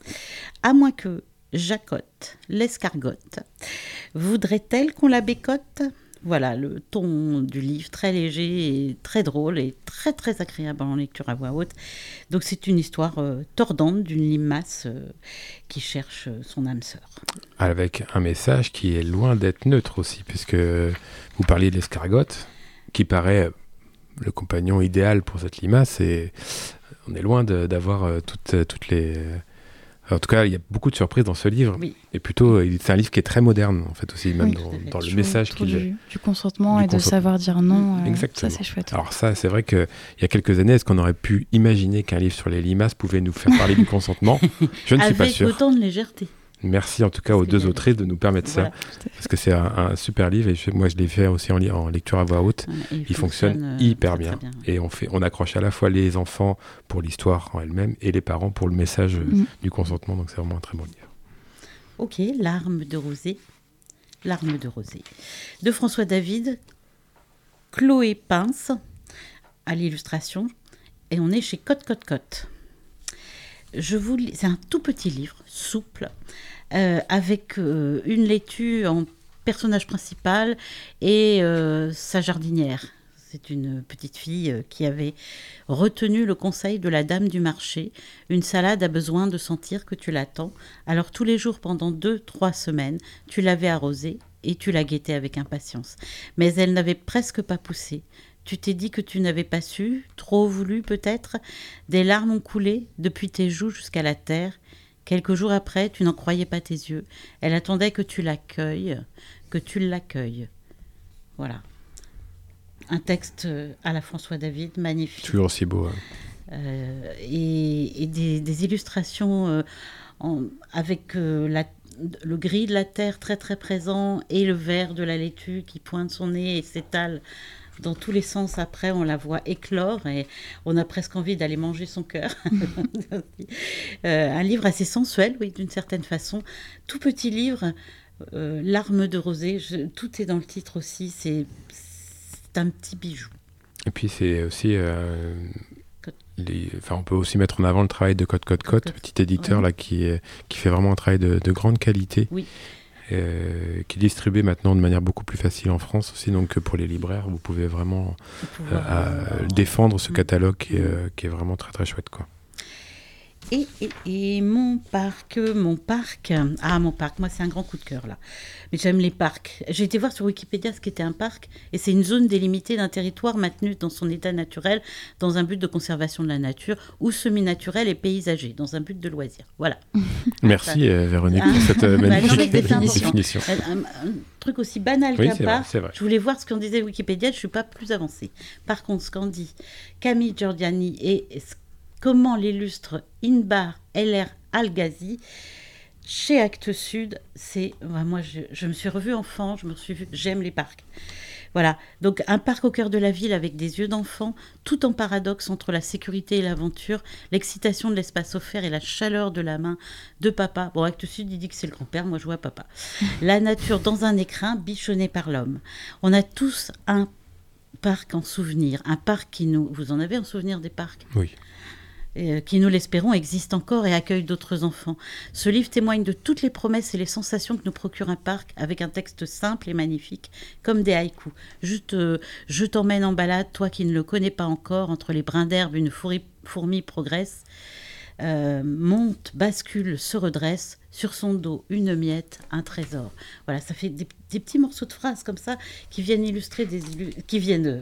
À moins que Jacotte, l'escargotte, voudrait-elle qu'on la bécotte ? Voilà, le ton du livre, très léger et très drôle et très très agréable en lecture à voix haute. Donc c'est une histoire euh, tordante d'une limace euh, qui cherche son âme sœur. Avec un message qui est loin d'être neutre aussi, puisque vous parliez de l'escargotte, qui paraît le compagnon idéal pour cette limace, et on est loin de, d'avoir euh, toutes, toutes les... En tout cas, il y a beaucoup de surprises dans ce livre. Oui. Et plutôt, il- c'est un livre qui est très moderne, en fait, aussi, même Oui, dans, tout à fait. dans le Autour- message autour qu'il du, du consentement du et de consentement. savoir dire non. euh, Exactement. Ça, c'est chouette. Alors ça, c'est vrai qu'il y a quelques années, est-ce qu'on aurait pu imaginer qu'un livre sur les limaces pouvait nous faire parler du consentement ? Je ne suis pas Avec sûr. autant de légèreté. Merci en tout cas aux C'est deux bien. autrices de nous permettre Voilà. ça, parce que c'est un, un super livre, et je- moi je l'ai fait aussi en, li- en lecture à voix haute. Et Il fonctionne euh, hyper très, bien. très Et on, fait, on accroche à la fois les enfants pour l'histoire en elle-même et les parents pour le message euh, Mhm. du consentement, donc c'est vraiment un très bon livre. Ok, Larmes de rosée. Larmes de rosée. De François David, Chloé Pince à l'illustration. Et on est chez Cote Cote Cote. Je vous lis- c'est un tout petit livre, souple, euh, avec euh, une laitue en personnage principal et euh, sa jardinière. C'est une petite fille euh, qui avait retenu le conseil de la dame du marché. Une salade a besoin de sentir que tu l'attends. Alors tous les jours pendant deux, trois semaines, tu l'avais arrosée et tu la guettais avec impatience. Mais elle n'avait presque pas poussé. Tu t'es dit que tu n'avais pas su, trop voulu peut-être. Des larmes ont coulé depuis tes joues jusqu'à la terre. Quelques jours après, tu n'en croyais pas tes yeux. Elle attendait que tu l'accueilles, que tu l'accueilles. Voilà. Un texte à la François David, magnifique. Toujours aussi beau. Hein. Euh, et, et des, des illustrations euh, en, avec euh, la, le gris de la terre très très présent et le vert de la laitue qui pointe son nez et s'étale dans tous les sens. Après, on la voit éclore et on a presque envie d'aller manger son cœur. euh, un livre assez sensuel, oui, d'une certaine façon. Tout petit livre, euh, Larmes de rosée, je, tout est dans le titre aussi, c'est... C'est un petit bijou. Et puis c'est aussi, euh, les, enfin on peut aussi mettre en avant le travail de Code Code Code, petit éditeur oui. là qui qui fait vraiment un travail de, de grande qualité, oui. euh, qui est distribué maintenant de manière beaucoup plus facile en France aussi. Donc pour les libraires, vous pouvez vraiment euh, euh, défendre ce catalogue qui est, euh, qui est vraiment très très chouette quoi. Et, et, et mon parc, mon parc, ah mon parc, moi c'est un grand coup de cœur là. Mais j'aime les parcs. J'ai été voir sur Wikipédia ce qu'était un parc, et c'est une zone délimitée d'un territoire maintenu dans son état naturel, dans un but de conservation de la nature, ou semi-naturel et paysager, dans un but de loisir. Voilà. Merci euh, Véronique pour cette euh, magnifique définition. Un, un, un truc aussi banal oui, qu'un c'est parc. Vrai, c'est vrai. Je voulais voir ce qu'en disait Wikipédia, je ne suis pas plus avancée. Par contre, ce qu'en dit Camille Giorgiani et comment l'illustre Inbar Eller Al-Ghazi chez Actes Sud, c'est bah, moi je, je me suis revue enfant, je me suis vue, j'aime les parcs. Voilà, donc un parc au cœur de la ville avec des yeux d'enfant, tout en paradoxe entre la sécurité et l'aventure, l'excitation de l'espace offert et la chaleur de la main de papa. Bon, Actes Sud, il dit que c'est le grand-père, moi je vois papa. La nature dans un écrin bichonné par l'homme. On a tous un parc en souvenir, un parc qui nous... Vous en avez en souvenir des parcs ? Oui. Euh, qui, nous l'espérons, existe encore et accueille d'autres enfants. Ce livre témoigne de toutes les promesses et les sensations que nous procure un parc, avec un texte simple et magnifique, comme des haïkus. Je, te, je t'emmène en balade, toi qui ne le connais pas encore, entre les brins d'herbe, une fourmi, fourmi progresse, euh, monte, bascule, se redresse, sur son dos, une miette, un trésor. Voilà, ça fait des, des petits morceaux de phrases comme ça, qui viennent illustrer des... Illu- qui viennent...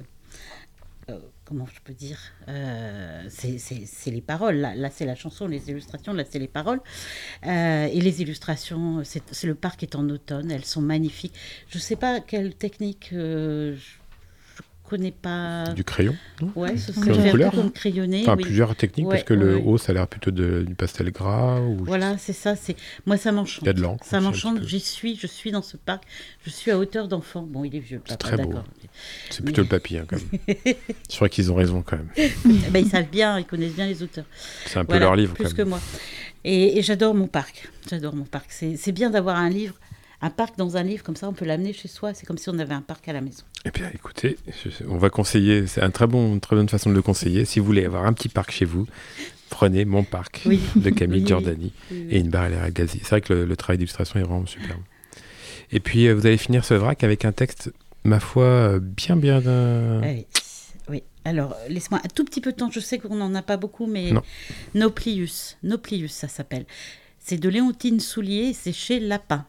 Euh, comment je peux dire, euh, c'est, c'est, c'est les paroles, là, là c'est la chanson, les illustrations, là c'est les paroles, euh, et les illustrations, c'est, c'est le parc est en automne, elles sont magnifiques. Je ne sais pas quelle technique, euh, je ne connais pas... Du crayon, non ? Ouais, ce crayon serait couleur, comme crayonné. Enfin, oui. plusieurs techniques, ouais, parce que ouais, le ouais. haut, ça a l'air plutôt de, du pastel gras. Ou Voilà, c'est ça. C'est... Moi, ça m'enchante. Il y a de l'encre. Ça m'enchante. J'y suis, je suis dans ce parc. Je suis à hauteur d'enfant. Bon, il est vieux, le c'est papa, très d'accord. beau. C'est plutôt Mais... le papy, hein, quand même. Je crois qu'ils ont raison, quand même. ben, ils savent bien, ils connaissent bien les auteurs. C'est un peu voilà, leur livre, plus quand même. que moi. Et, et j'adore mon parc. J'adore mon parc. C'est, c'est bien d'avoir un livre, un parc dans un livre, comme ça, on peut l'amener chez soi. C'est comme si on avait un parc à la maison. Eh bien, écoutez, je, on va conseiller. C'est un très bon, une très bonne façon de le conseiller. Si vous voulez avoir un petit parc chez vous, prenez Mon Parc oui. de Camille oui, Giordani oui, oui. et Inbar Eller Al-Ghazi. C'est vrai que le, le travail d'illustration est vraiment superbe. Et puis, euh, vous allez finir ce vrac avec un texte, ma foi, euh, bien, bien... Euh... Oui. oui. Alors, laisse-moi un tout petit peu de temps. Je sais qu'on n'en a pas beaucoup, mais non. Nauplius. Nauplius, ça s'appelle. C'est de Léontine Soulier, c'est chez Lapin.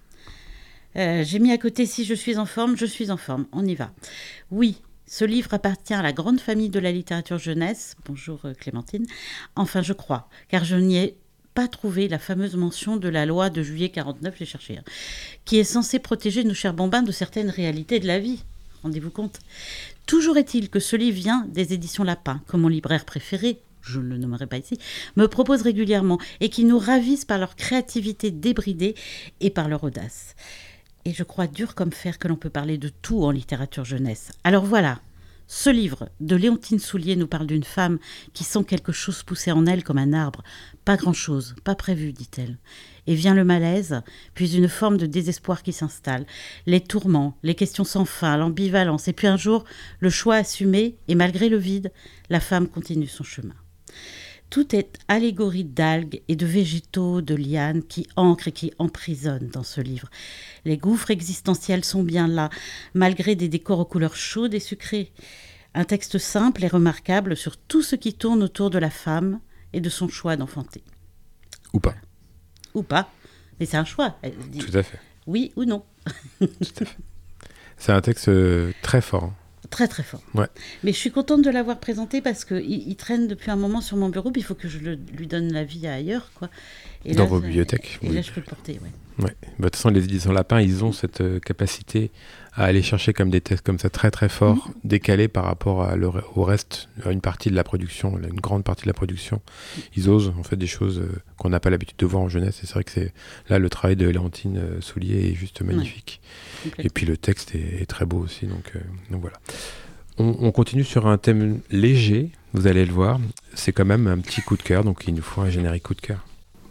Euh, j'ai mis à côté « Si je suis en forme, je suis en forme ». On y va. Oui, ce livre appartient à la grande famille de la littérature jeunesse. Bonjour euh, Clémentine. Enfin, je crois, car je n'y ai pas trouvé la fameuse mention de la loi de juillet quarante-neuf, j'ai cherché, hein, qui est censée protéger nos chers bambins de certaines réalités de la vie. Rendez-vous compte. Toujours est-il que ce livre vient des éditions Lapin, que mon libraire préféré, je ne le nommerai pas ici, me propose régulièrement et qui nous ravissent par leur créativité débridée et par leur audace. Et je crois dur comme fer que l'on peut parler de tout en littérature jeunesse. Alors voilà, ce livre de Léontine Soulier nous parle d'une femme qui sent quelque chose pousser en elle comme un arbre. Pas grand-chose, pas prévu, dit-elle. Et vient le malaise, puis une forme de désespoir qui s'installe. Les tourments, les questions sans fin, l'ambivalence. Et puis un jour, le choix assumé, et malgré le vide, la femme continue son chemin. Tout est allégorie d'algues et de végétaux, de lianes qui ancrent et qui emprisonnent dans ce livre. Les gouffres existentiels sont bien là, malgré des décors aux couleurs chaudes et sucrées. Un texte simple et remarquable sur tout ce qui tourne autour de la femme et de son choix d'enfanter. Ou pas. Ou pas, mais c'est un choix. Elle dit Tout à fait. oui ou non. Tout à fait. C'est un texte euh, très fort. Hein. Très très fort. Ouais. Mais je suis contente de l'avoir présenté parce qu'il il traîne depuis un moment sur mon bureau, puis il faut que je le, lui donne la vie ailleurs, quoi. Et Dans là, vos ça- bibliothèques. Et oui. là, je peux le porter, ouais. Ouais. Bah, de toute façon, les éditions Lapin, ils ont cette euh, capacité à aller chercher comme des textes comme ça très très forts, Mmh. décalés par rapport à le, au reste, à une partie de la production, une grande partie de la production. Ils osent en fait des choses euh, qu'on n'a pas l'habitude de voir en jeunesse. Et c'est vrai que c'est là le travail de Léontine euh, Soulier est juste magnifique. Et Complètement. puis le texte est, est très beau aussi. Donc, euh, donc voilà. On, on continue sur un thème léger. Vous allez le voir. C'est quand même un petit coup de cœur. Donc il nous faut un générique coup de cœur.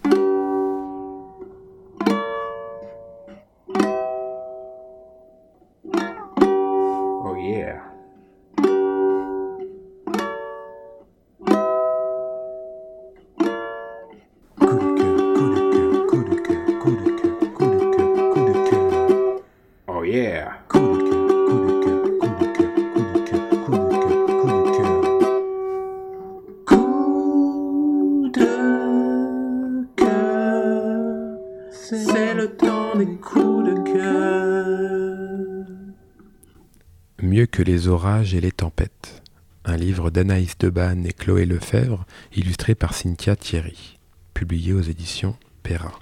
Oh yeah. Coup de cœur, coup de cœur, coup de cœur, coup de cœur, coup de cœur, coup de cœur. Oh yeah. Coup de cœur, coup de cœur, coup de cœur, coup de cœur, coup de cœur, coup de cœur. Coup de cœur, c'est le temps des coups de cœur. Mieux que les orages et les tempêtes. Un livre d'Anaïs Debanne et Chloé Lefebvre, illustré par Cynthia Thierry, publié aux éditions Perrin.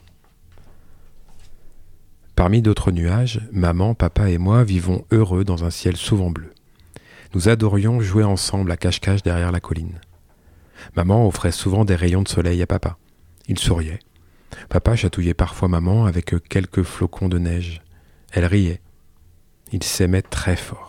Parmi d'autres nuages, maman, papa et moi vivons heureux dans un ciel souvent bleu. Nous adorions jouer ensemble à cache-cache derrière la colline. Maman offrait souvent des rayons de soleil à papa. Il souriait. Papa chatouillait parfois maman avec quelques flocons de neige. Elle riait. Ils s'aimaient très fort.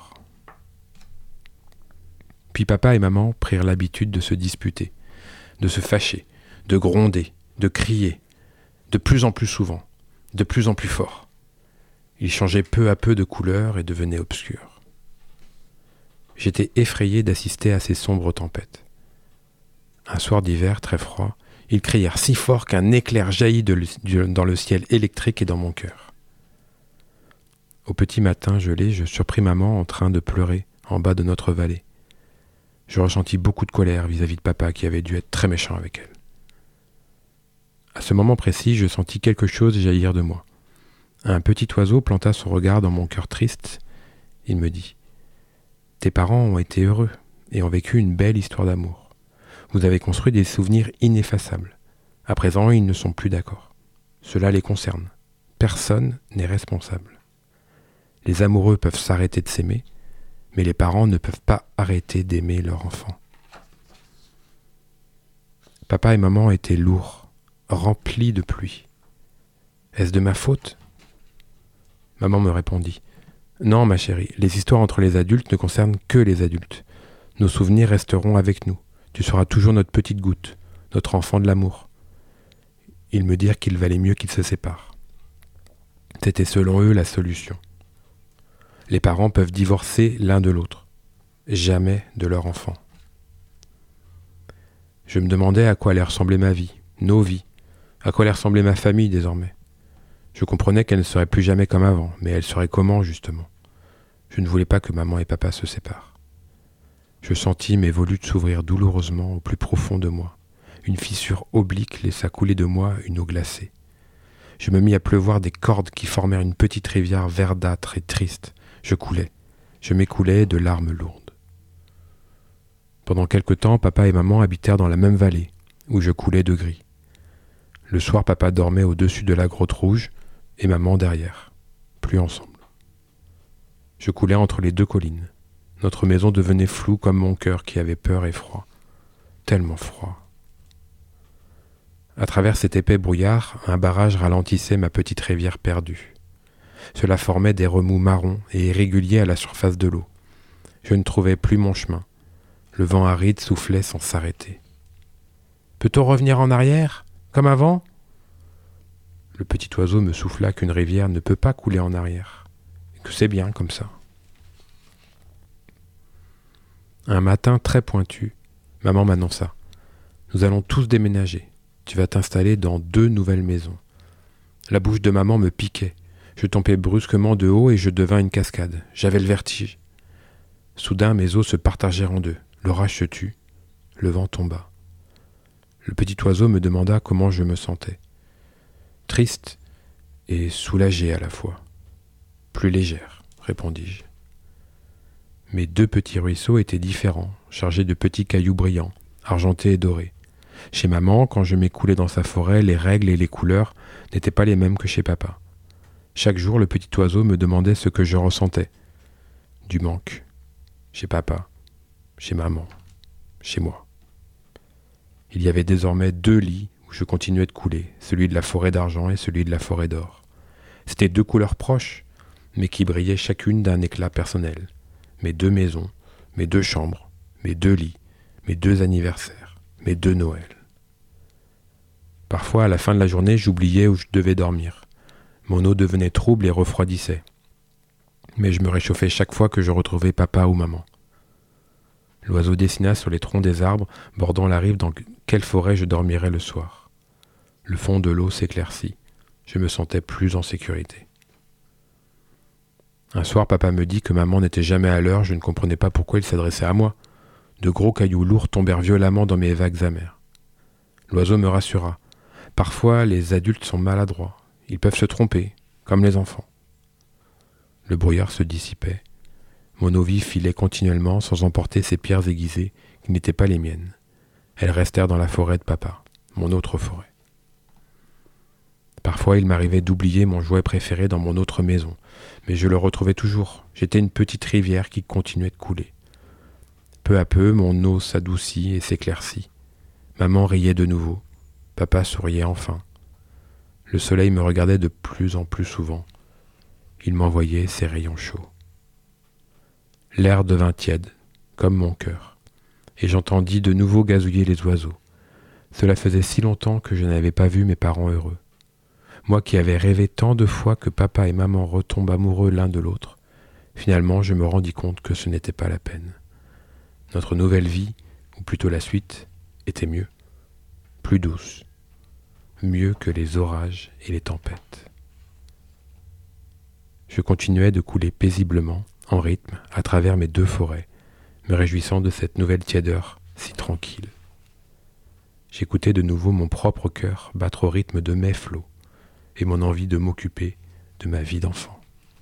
Puis papa et maman prirent l'habitude de se disputer, de se fâcher, de gronder, de crier, de plus en plus souvent, de plus en plus fort. Ils changeaient peu à peu de couleur et devenaient obscurs. J'étais effrayé d'assister à ces sombres tempêtes. Un soir d'hiver très froid, ils crièrent si fort qu'un éclair jaillit de le- dans le ciel électrique et dans mon cœur. Au petit matin gelé, je surpris maman en train de pleurer en bas de notre vallée. Je ressentis beaucoup de colère vis-à-vis de papa qui avait dû être très méchant avec elle. À ce moment précis, je sentis quelque chose jaillir de moi. Un petit oiseau planta son regard dans mon cœur triste. Il me dit « Tes parents ont été heureux et ont vécu une belle histoire d'amour. Vous avez construit des souvenirs ineffaçables. À présent, ils ne sont plus d'accord. Cela les concerne. Personne n'est responsable. Les amoureux peuvent s'arrêter de s'aimer, mais les parents ne peuvent pas arrêter d'aimer leur enfant. » Papa et maman étaient lourds, remplis de pluie. Est-ce de ma faute ? Maman me répondit « Non, ma chérie, les histoires entre les adultes ne concernent que les adultes. Nos souvenirs resteront avec nous. Tu seras toujours notre petite goutte, notre enfant de l'amour. » Ils me dirent qu'il valait mieux qu'ils se séparent. C'était selon eux la solution. Les parents peuvent divorcer l'un de l'autre, jamais de leur enfant. Je me demandais à quoi allait ressembler ma vie, nos vies, à quoi allait ressembler ma famille désormais. Je comprenais qu'elle ne serait plus jamais comme avant, mais elle serait comment justement ? Je ne voulais pas que maman et papa se séparent. Je sentis mes volutes s'ouvrir douloureusement au plus profond de moi. Une fissure oblique laissa couler de moi une eau glacée. Je me mis à pleuvoir des cordes qui formèrent une petite rivière verdâtre et triste. Je coulais, je m'écoulais de larmes lourdes. Pendant quelque temps, papa et maman habitèrent dans la même vallée, où je coulais de gris. Le soir, papa dormait au-dessus de la grotte rouge, et maman derrière, plus ensemble. Je coulais entre les deux collines. Notre maison devenait floue comme mon cœur qui avait peur et froid. Tellement froid. À travers cet épais brouillard, un barrage ralentissait ma petite rivière perdue. Cela formait des remous marrons et irréguliers à la surface de l'eau. Je ne trouvais plus mon chemin. Le vent aride soufflait sans s'arrêter. « Peut-on revenir en arrière, comme avant ?» Le petit oiseau me souffla qu'une rivière ne peut pas couler en arrière, et que c'est bien comme ça. Un matin très pointu, maman m'annonça « Nous allons tous déménager. Tu vas t'installer dans deux nouvelles maisons. » La bouche de maman me piquait. Je tombais brusquement de haut et je devins une cascade. J'avais le vertige. Soudain, mes os se partagèrent en deux. L'orage se tut. Le vent tomba. Le petit oiseau me demanda comment je me sentais. Triste et soulagé à la fois. Plus légère, répondis-je. Mes deux petits ruisseaux étaient différents, chargés de petits cailloux brillants, argentés et dorés. Chez maman, quand je m'écoulais dans sa forêt, les règles et les couleurs n'étaient pas les mêmes que chez papa. Chaque jour, le petit oiseau me demandait ce que je ressentais. Du manque. Chez papa, chez maman, chez moi. Il y avait désormais deux lits où je continuais de couler, celui de la forêt d'argent et celui de la forêt d'or. C'étaient deux couleurs proches, mais qui brillaient chacune d'un éclat personnel. Mes deux maisons, mes deux chambres, mes deux lits, mes deux anniversaires, mes deux Noëls. Parfois, à la fin de la journée, j'oubliais où je devais dormir. Mon eau devenait trouble et refroidissait. Mais je me réchauffais chaque fois que je retrouvais papa ou maman. L'oiseau dessina sur les troncs des arbres bordant la rive dans quelle forêt je dormirais le soir. Le fond de l'eau s'éclaircit. Je me sentais plus en sécurité. Un soir, papa me dit que maman n'était jamais à l'heure, je ne comprenais pas pourquoi il s'adressait à moi. De gros cailloux lourds tombèrent violemment dans mes vagues amères. L'oiseau me rassura. Parfois, les adultes sont maladroits. Ils peuvent se tromper, comme les enfants. Le brouillard se dissipait. Mon eau vive filait continuellement sans emporter ces pierres aiguisées qui n'étaient pas les miennes. Elles restèrent dans la forêt de papa, mon autre forêt. Parfois, il m'arrivait d'oublier mon jouet préféré dans mon autre maison, mais je le retrouvais toujours. J'étais une petite rivière qui continuait de couler. Peu à peu, mon eau s'adoucit et s'éclaircit. Maman riait de nouveau. Papa souriait enfin. Le soleil me regardait de plus en plus souvent. Il m'envoyait ses rayons chauds. L'air devint tiède, comme mon cœur, et j'entendis de nouveau gazouiller les oiseaux. Cela faisait si longtemps que je n'avais pas vu mes parents heureux. Moi qui avais rêvé tant de fois que papa et maman retombent amoureux l'un de l'autre, finalement je me rendis compte que ce n'était pas la peine. Notre nouvelle vie, ou plutôt la suite, était mieux, plus douce, mieux que les orages et les tempêtes. Je continuais de couler paisiblement, en rythme, à travers mes deux forêts, me réjouissant de cette nouvelle tiédeur si tranquille. J'écoutais de nouveau mon propre cœur battre au rythme de mes flots, et mon envie de m'occuper de ma vie d'enfant.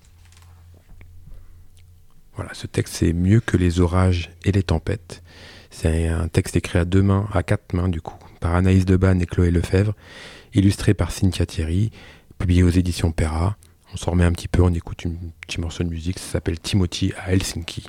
Voilà, ce texte c'est mieux que les orages et les tempêtes. C'est un texte écrit à deux mains, à quatre mains du coup, par Anaïs Debanne et Chloé Lefebvre, illustré par Cynthia Thierry, publié aux éditions Perra. On s'en remet un petit peu, on écoute un petit morceau de musique, ça s'appelle Timothy à Helsinki.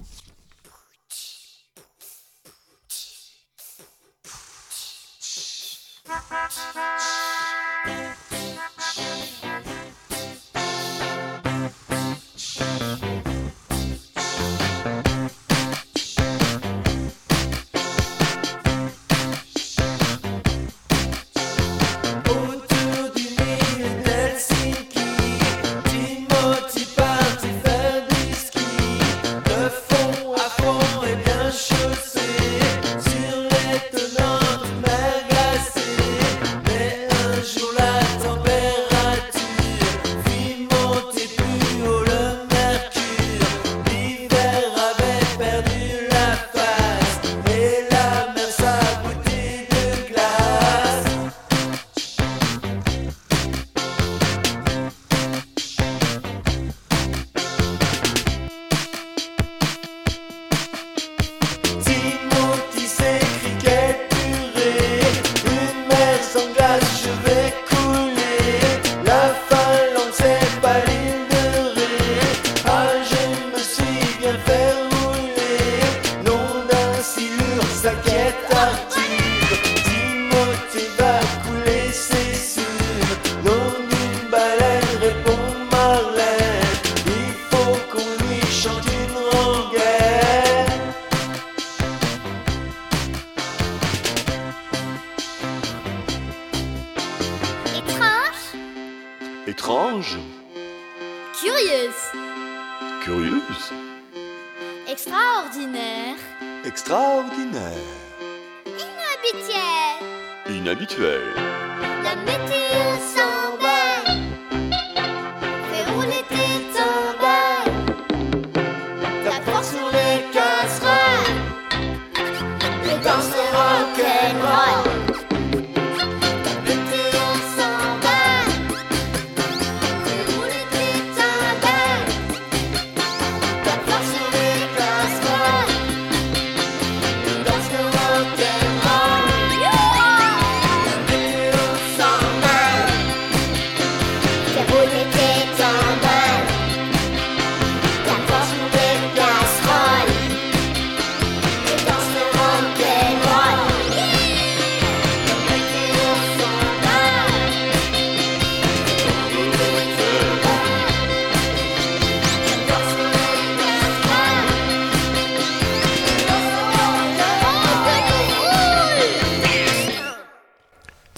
Étrange. Curieuse. Curieuse. Extraordinaire. Extraordinaire. Inhabituelle. Inhabituel. La météo s'emballe. Fait rouler tes timbales. Tape fort sur les câbles.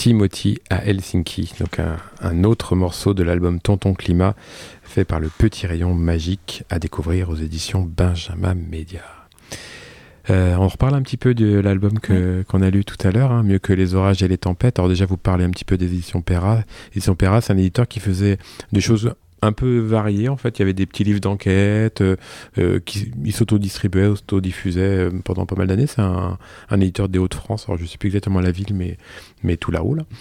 Timothy à Helsinki. Donc un, un autre morceau de l'album Tonton Climat, fait par le Petit Rayon Magique, à découvrir aux éditions Benjamin Média. Euh, on reparle un petit peu de l'album que, oui. qu'on a lu tout à l'heure, hein, Mieux que les orages et les tempêtes. Alors déjà, vous parlez un petit peu des éditions Perra. Les éditions Perra, c'est un éditeur qui faisait des choses un peu variées. En fait, il y avait des petits livres d'enquête, euh, euh, qui ils s'autodistribuaient, autodiffusaient euh, pendant pas mal d'années. C'est un, un éditeur des Hauts-de-France. Alors je ne sais plus exactement la ville, mais, mais tout là-haut. Là.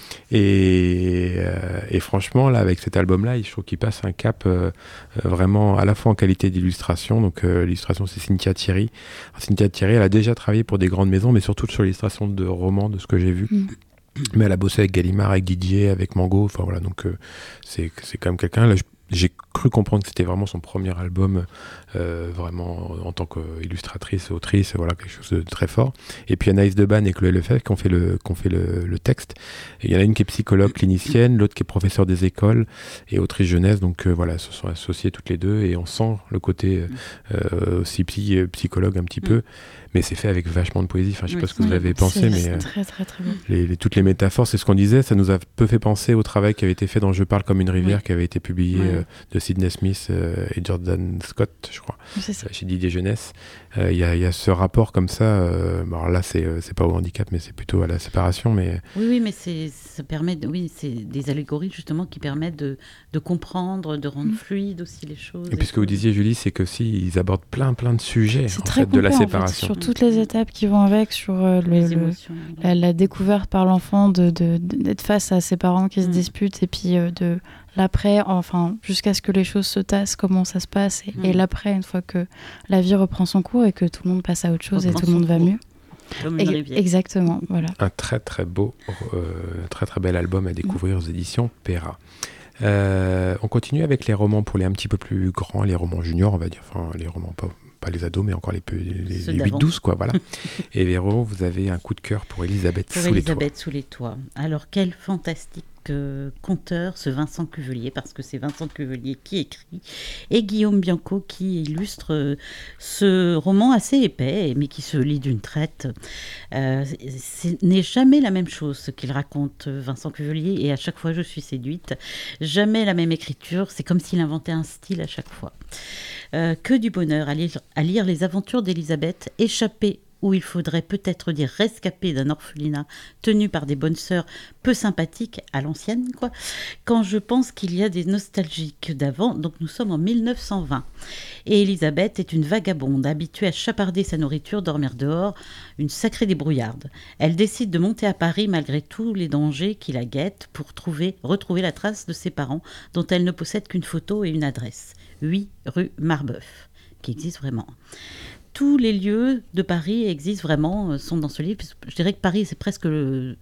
Et, euh, et franchement, là, avec cet album-là, je trouve qu'il passe un cap euh, vraiment à la fois en qualité d'illustration. Donc euh, l'illustration, c'est Cynthia Thierry. Alors, Cynthia Thierry, elle a déjà travaillé pour des grandes maisons, mais surtout sur l'illustration de romans, de ce que j'ai vu. Mmh. Mais elle a bossé avec Gallimard, avec Didier, avec Mango. Enfin voilà, donc euh, c'est, c'est quand même quelqu'un. Là, je, j'ai cru comprendre que c'était vraiment son premier album, euh, vraiment en tant qu'illustratrice, autrice, voilà, quelque chose de très fort. Et puis Anaïs Debanne et Chloé Lefebvre qui ont fait le, qui ont fait le, le texte. Et il y en a une qui est psychologue clinicienne, l'autre qui est professeur des écoles et autrice jeunesse. Donc euh, voilà, elles se sont associées toutes les deux et on sent le côté euh, aussi psy, psychologue un petit mmh. peu. Mais c'est fait avec vachement de poésie. Enfin, je sais oui, pas ce que oui, vous avez pensé, c'est, mais c'est euh, très, très, très bon. les, les, toutes les métaphores, c'est ce qu'on disait. Ça nous a peu fait penser au travail qui avait été fait dans Je parle comme une rivière, oui. qui avait été publié oui. euh, de Sidney Smith euh, et Jordan Scott, je crois, c'est ça. Euh, chez Didier Jeunesse. Il euh, y, y a ce rapport comme ça. Euh, alors là, c'est euh, c'est pas au handicap, mais c'est plutôt à la séparation. Mais oui, oui, mais c'est ça permet. De, oui, c'est des allégories justement qui permettent de, de comprendre, de rendre mmh. fluide aussi les choses. Et puis ce que vous disiez, Julie, c'est que si ils abordent plein, plein de sujets c'est en très fait, complet, de la en séparation. Fait, sur toutes les étapes qui vont avec, sur euh, le, le, la, la découverte par l'enfant de, de, de, d'être face à ses parents qui mmh. se disputent et puis euh, de l'après, enfin, jusqu'à ce que les choses se tassent, comment ça se passe, et, mmh. et l'après, une fois que la vie reprend son cours et que tout le monde passe à autre chose reprend et tout le monde va mieux. Comme une rivière. Exactement, voilà. Un très très beau, euh, très très bel album à découvrir mmh. aux éditions Perra. Euh, on continue avec les romans pour les un petit peu plus grands, les romans juniors, on va dire, enfin les romans pas, pas les ados, mais encore les, les, les huit douze, quoi, voilà. Et Véro, vous avez un coup de cœur pour Elisabeth pour sous Elisabeth les toits. sous les toits. Alors, quel fantastique euh, conteur, ce Vincent Cuvelier, parce que c'est Vincent Cuvelier qui écrit, et Guillaume Bianco qui illustre euh, ce roman assez épais, mais qui se lit d'une traite. Euh, ce n'est jamais la même chose ce qu'il raconte, Vincent Cuvelier, et à chaque fois je suis séduite. Jamais la même écriture, c'est comme s'il inventait un style à chaque fois. Euh, que du bonheur à lire, à lire les aventures d'Elisabeth, échappée, où il faudrait peut-être dire rescapée d'un orphelinat tenu par des bonnes sœurs peu sympathiques à l'ancienne, quoi. Quand je pense qu'il y a des nostalgiques d'avant, donc nous sommes en mille neuf cent vingt. Et Elisabeth est une vagabonde, habituée à chaparder sa nourriture, dormir dehors, une sacrée débrouillarde. Elle décide de monter à Paris malgré tous les dangers qui la guettent pour trouver, retrouver la trace de ses parents, dont elle ne possède qu'une photo et une adresse. huit rue Marbeuf, qui existe vraiment. Tous les lieux de Paris existent vraiment, sont dans ce livre. Je dirais que Paris, c'est presque le,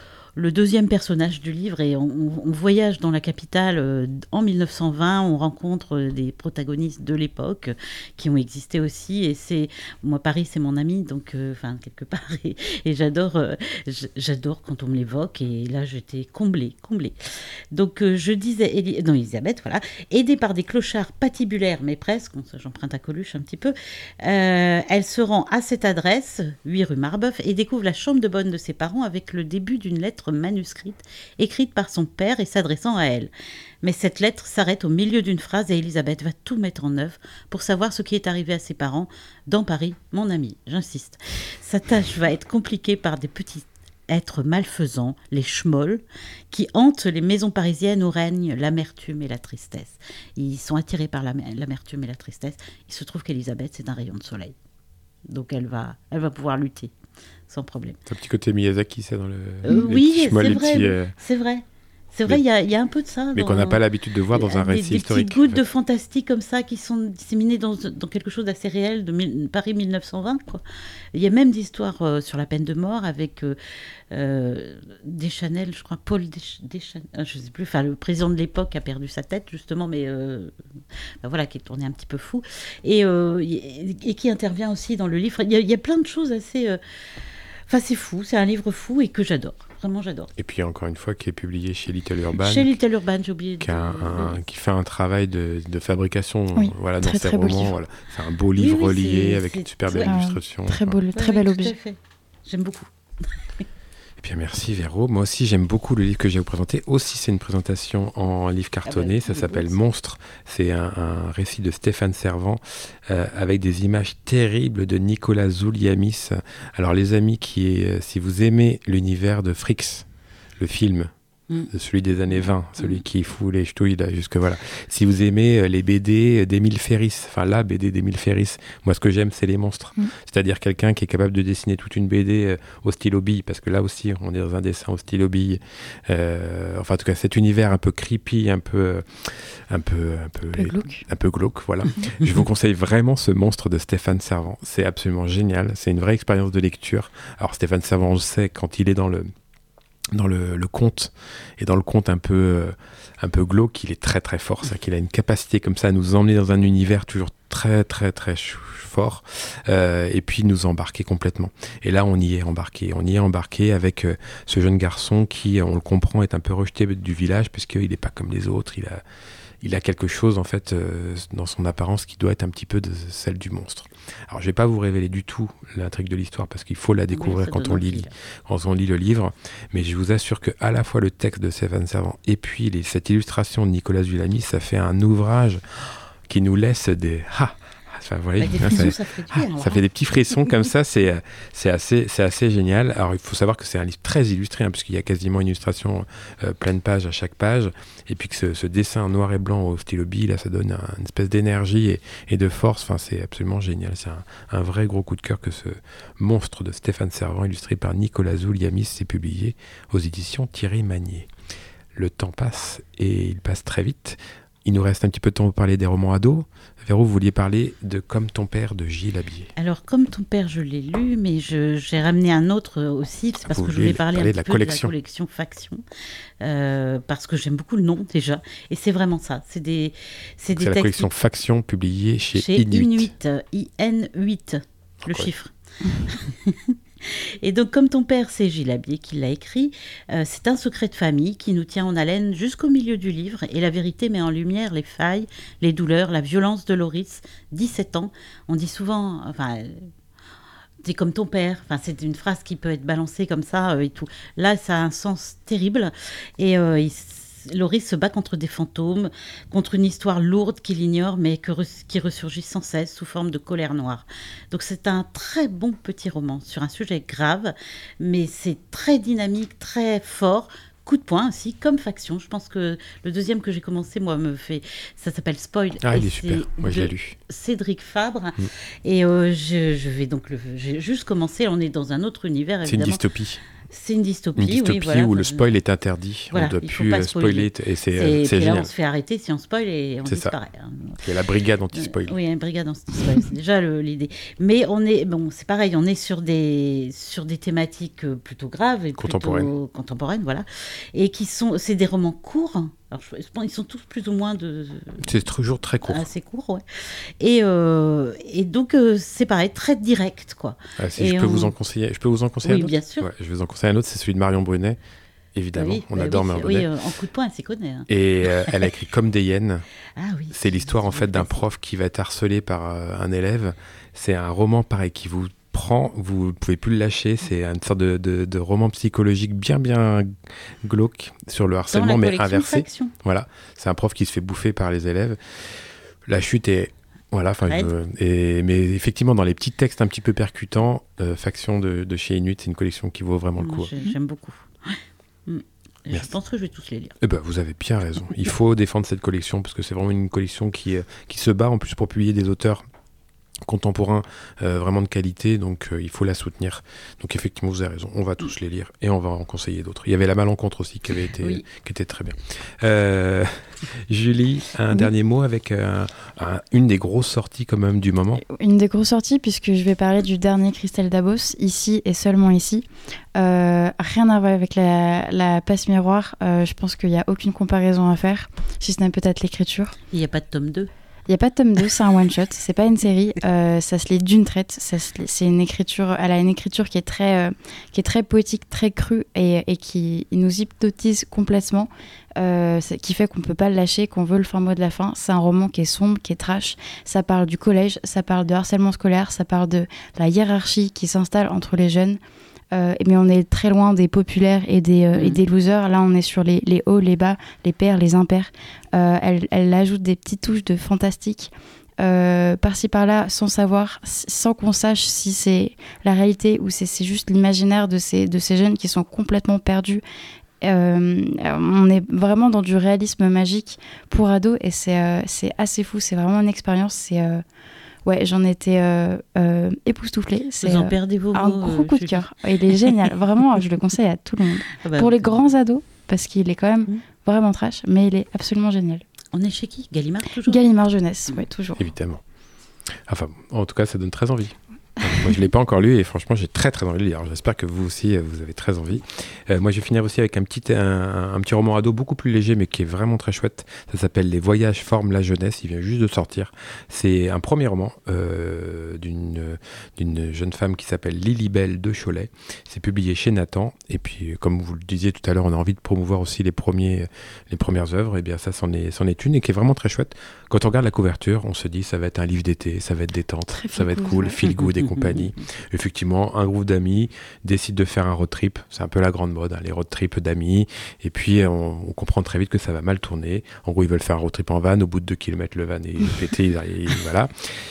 le deuxième personnage du livre. Et on, on voyage dans la capitale en mille neuf cent vingt. On rencontre des protagonistes de l'époque qui ont existé aussi. Et c'est, moi, Paris, c'est mon ami, donc, euh, enfin, quelque part. Et, et j'adore, euh, j'adore quand on me l'évoque. Et là, j'étais comblée, comblée. Donc, euh, je disais, Eli- non, Elisabeth, voilà, aidée par des clochards patibulaires, mais presque, j'emprunte à Coluche un petit peu, euh, elle se rend à cette adresse, huit rue Marbeuf, et découvre la chambre de bonne de ses parents avec le début d'une lettre manuscrite écrite par son père et s'adressant à elle. Mais cette lettre s'arrête au milieu d'une phrase et Elisabeth va tout mettre en œuvre pour savoir ce qui est arrivé à ses parents dans Paris, mon ami, j'insiste. Sa tâche va être compliquée par des petits êtres malfaisants, les schmolls, qui hantent les maisons parisiennes où règne l'amertume et la tristesse. Ils sont attirés par l'amertume et la tristesse. Il se trouve qu'Elisabeth, c'est un rayon de soleil. Donc elle va, elle va pouvoir lutter sans problème. C'est un petit côté Miyazaki, ça, dans le... Euh, oui, c'est vrai, petits, euh... c'est vrai. C'est vrai, il y, y a un peu de ça. Mais dans, qu'on n'a pas l'habitude de voir dans un récit des, historique. Des petites gouttes en fait. de fantastique comme ça qui sont disséminées dans, dans quelque chose d'assez réel de mille, Paris mille neuf cent vingt. Quoi. Il y a même des histoires euh, sur la peine de mort avec euh, euh, Deschanel, je crois, Paul Deschanel, je ne sais plus, enfin le président de l'époque a perdu sa tête justement, mais euh, ben voilà, qui est tourné un petit peu fou. Et, euh, et, et qui intervient aussi dans le livre. Il y a, il y a plein de choses assez... Euh, Enfin, c'est fou, c'est un livre fou et que j'adore. Vraiment, j'adore. Et puis, encore une fois, qui est publié chez Little Urban. Chez Little Urban, j'ai oublié. Qui, de... un, un, qui fait un travail de, de fabrication oui, voilà, très, dans ses très romans. Voilà. C'est un beau livre oui, oui, relié avec une super belle ah, illustration. Très, beau, enfin. très oui, bel oui, objet. J'aime beaucoup. Eh bien, merci Véro. Moi aussi, j'aime beaucoup le livre que j'ai à vous présenter. Aussi, c'est une présentation en livre cartonné. Ah bah, ça s'appelle bon. Monstre. C'est un, un récit de Stéphane Servan euh, avec des images terribles de Nicolas Zouliamis. Alors, les amis, qui est, si vous aimez l'univers de Fricks, le film, mm. celui des années vingt, celui mm. qui fout les ch'touilles là, jusque voilà. Si vous aimez les B D d'Émile Ferris, enfin la B D d'Émile Ferris, moi ce que j'aime c'est les monstres. Mm. C'est-à-dire quelqu'un qui est capable de dessiner toute une B D euh, au stylo bille, parce que là aussi on est dans un dessin au stylo bille. Euh, enfin en tout cas cet univers un peu creepy, un peu, un peu, un peu, un peu glauque. Un peu glauque, voilà. Je vous conseille vraiment ce Monstre de Stéphane Servan. C'est absolument génial. C'est une vraie expérience de lecture. Alors Stéphane Servan, on le sait, quand il est dans le dans le, le conte, et dans le conte un peu, euh, un peu glauque, il est très très fort, c'est qu'il a une capacité comme ça à nous emmener dans un univers toujours très très très ch- fort, euh, et puis nous embarquer complètement. Et là on y est embarqué, on y est embarqué avec euh, ce jeune garçon qui, on le comprend, est un peu rejeté du village, puisqu'il n'est pas comme les autres, il a, il a quelque chose en fait euh, dans son apparence qui doit être un petit peu de celle du monstre. Alors je vais pas vous révéler du tout l'intrigue de l'histoire parce qu'il faut la découvrir oui, quand on lit quand on lit le livre, mais je vous assure que à la fois le texte de Stéphane Servan et puis les, cette illustration de Nicolas Zouliamis, ça fait un ouvrage qui nous laisse des ah Enfin, voilà, bah, frissons, ça, ça, fait, ah, ça fait des petits frissons comme ça, c'est, c'est, assez, c'est assez génial. Alors il faut savoir que c'est un livre très illustré, hein, puisqu'il y a quasiment une illustration euh, pleine page à chaque page, et puis que ce, ce dessin noir et blanc au stylo bille, là, ça donne un, une espèce d'énergie et, et de force. Enfin, c'est absolument génial. C'est un, un vrai gros coup de cœur que ce Monstre de Stéphane Servan, illustré par Nicolas Zouliamis, s'est publié aux éditions Thierry Magnier. Le temps passe, et il passe très vite. Il nous reste un petit peu de temps pour parler des romans ados. Véro, vous vouliez parler de Comme ton père de Gilles Abier. Alors, Comme ton père, je l'ai lu, mais je, j'ai ramené un autre aussi. C'est parce vous que je voulais parler, parler un petit de peu collection. de la collection Faction. Euh, parce que j'aime beaucoup le nom, déjà. Et c'est vraiment ça. C'est des, c'est des c'est textes. la collection Faction publiée chez, chez Inuit. Inuit. I N huit, le okay. chiffre. Et donc, Comme ton père, c'est Gilles Abier qui l'a écrit. Euh, c'est un secret de famille qui nous tient en haleine jusqu'au milieu du livre. Et la vérité met en lumière les failles, les douleurs, la violence de Loris, dix-sept ans. On dit souvent, enfin, c'est comme ton père. Enfin, c'est une phrase qui peut être balancée comme ça euh, et tout. Là, ça a un sens terrible. Et euh, il Loris se bat contre des fantômes, contre une histoire lourde qu'il ignore, mais que res- qui ressurgit sans cesse sous forme de colère noire. Donc c'est un très bon petit roman sur un sujet grave, mais c'est très dynamique, très fort. Coup de poing aussi, comme Faction. Je pense que le deuxième que j'ai commencé, moi, me fait... Ça s'appelle Spoil. Ah, il est super. Moi, je l'ai lu. Cédric Fabre. Mm. Et euh, je, je vais donc... Le, j'ai juste commencé. On est dans un autre univers, évidemment. C'est une dystopie. C'est une dystopie, une dystopie oui, voilà. où le spoil est interdit. Voilà, on ne doit plus spoiler. Et c'est, c'est, c'est génial. Là, on se fait arrêter si on spoil et on c'est disparaît. Ça. Il y a la brigade anti-spoil. Oui, il y a une brigade anti-spoil. C'est déjà le, l'idée. Mais on est, bon, c'est pareil, on est sur des, sur des thématiques plutôt graves et contemporaines. Plutôt contemporaines, voilà. Et qui sont, c'est des romans courts. Alors, je, ils sont tous plus ou moins de... C'est toujours très court. Assez court, ouais. Et, euh, et donc, euh, c'est pareil, très direct, quoi. Ah, si et je peux on... vous en conseiller, je peux vous en conseiller oui, un autre. Bien sûr. Ouais, je vais vous en conseiller un autre, c'est celui de Marion Brunet. Évidemment, oui, on bah adore oui, Marion Brunet. Oui, euh, en coup de poing, elle s'y connaît. Hein. Et euh, elle a écrit Comme des hyènes. Ah oui. C'est l'histoire, en fait, d'un prof qui va être harcelé par euh, un élève. C'est un roman, pareil, qui vous prend, vous ne pouvez plus le lâcher. C'est une sorte de, de, de roman psychologique bien, bien glauque sur le harcèlement, mais inversé. Faction. Voilà, c'est un prof qui se fait bouffer par les élèves. La chute est... Voilà, je, et, mais effectivement, dans les petits textes un petit peu percutants, euh, Faction de, de chez Inuit, c'est une collection qui vaut vraiment le coup. J'aime beaucoup. Je Merci. pense que je vais tous les lire. Eh ben, vous avez bien raison. Il faut défendre cette collection parce que c'est vraiment une collection qui, qui se bat en plus pour publier des auteurs contemporains euh, vraiment de qualité, donc euh, il faut la soutenir. Donc effectivement, vous avez raison, on va tous les lire et on va en conseiller d'autres. Il y avait La Malencontre aussi qui avait été, oui. qui était très bien. Euh, Julie, un oui. dernier mot avec euh, un, une des grosses sorties quand même du moment. Une des grosses sorties, puisque je vais parler du dernier Christelle Dabos, Ici et seulement ici. Euh, rien à voir avec la, la passe miroir, euh, je pense qu'il n'y a aucune comparaison à faire, si ce n'est peut-être l'écriture. Il n'y a pas de tome deux. Il n'y a pas de tome deux, c'est un one-shot, c'est pas une série, euh, ça se lit d'une traite, ça se lit, c'est une écriture, elle a une écriture qui est très, euh, qui est très poétique, très crue et, et qui nous hypnotise complètement, euh, qui fait qu'on ne peut pas le lâcher, qu'on veut le fin mot de la fin. C'est un roman qui est sombre, qui est trash, ça parle du collège, ça parle de harcèlement scolaire, ça parle de la hiérarchie qui s'installe entre les jeunes. euh, mais on est très loin des populaires et des, euh, mmh. et des losers. Là, on est sur les, les hauts, les bas, les pairs, les impairs. Euh, elle, elle ajoute des petites touches de fantastique. Euh, par-ci par-là, sans savoir, sans qu'on sache si c'est la réalité ou si c'est juste l'imaginaire de ces, de ces jeunes qui sont complètement perdus. Euh, on est vraiment dans du réalisme magique pour ados et c'est, euh, c'est assez fou, c'est vraiment une expérience. C'est, euh, ouais, j'en étais euh, euh, époustouflée. C'est Vous en euh, perdez vos un mots, gros euh, coup de cœur. Il est génial, vraiment, je le conseille à tout le monde. Ah bah, pour les grands ados, parce qu'il est quand même mmh. vraiment trash, mais il est absolument génial. On est chez qui ? Gallimard toujours ? Gallimard Jeunesse, oui, toujours. Évidemment. Enfin, en tout cas, ça donne très envie. Moi, je ne l'ai pas encore lu et franchement, j'ai très très envie de le lire. Alors, j'espère que vous aussi, vous avez très envie. Euh, moi, je vais finir aussi avec un petit, un, un petit roman ado beaucoup plus léger, mais qui est vraiment très chouette. Ça s'appelle Les voyages forment la jeunesse. Il vient juste de sortir. C'est un premier roman euh, d'une, d'une jeune femme qui s'appelle Lilibelle de Cholet. C'est publié chez Nathan. Et puis, comme vous le disiez tout à l'heure, on a envie de promouvoir aussi les, premiers, les premières œuvres. Et bien, ça, c'en est, c'en est une et qui est vraiment très chouette. Quand on regarde la couverture, on se dit ça va être un livre d'été, ça va être détente, très ça va être cool, feel good et compagnie. Effectivement, un groupe d'amis décide de faire un road trip. C'est un peu la grande mode, hein, les road trips d'amis. Et puis, on, on comprend très vite que ça va mal tourner. En gros, ils veulent faire un road trip en van. Au bout de deux kilomètres, le van est pété. ils, ils, voilà.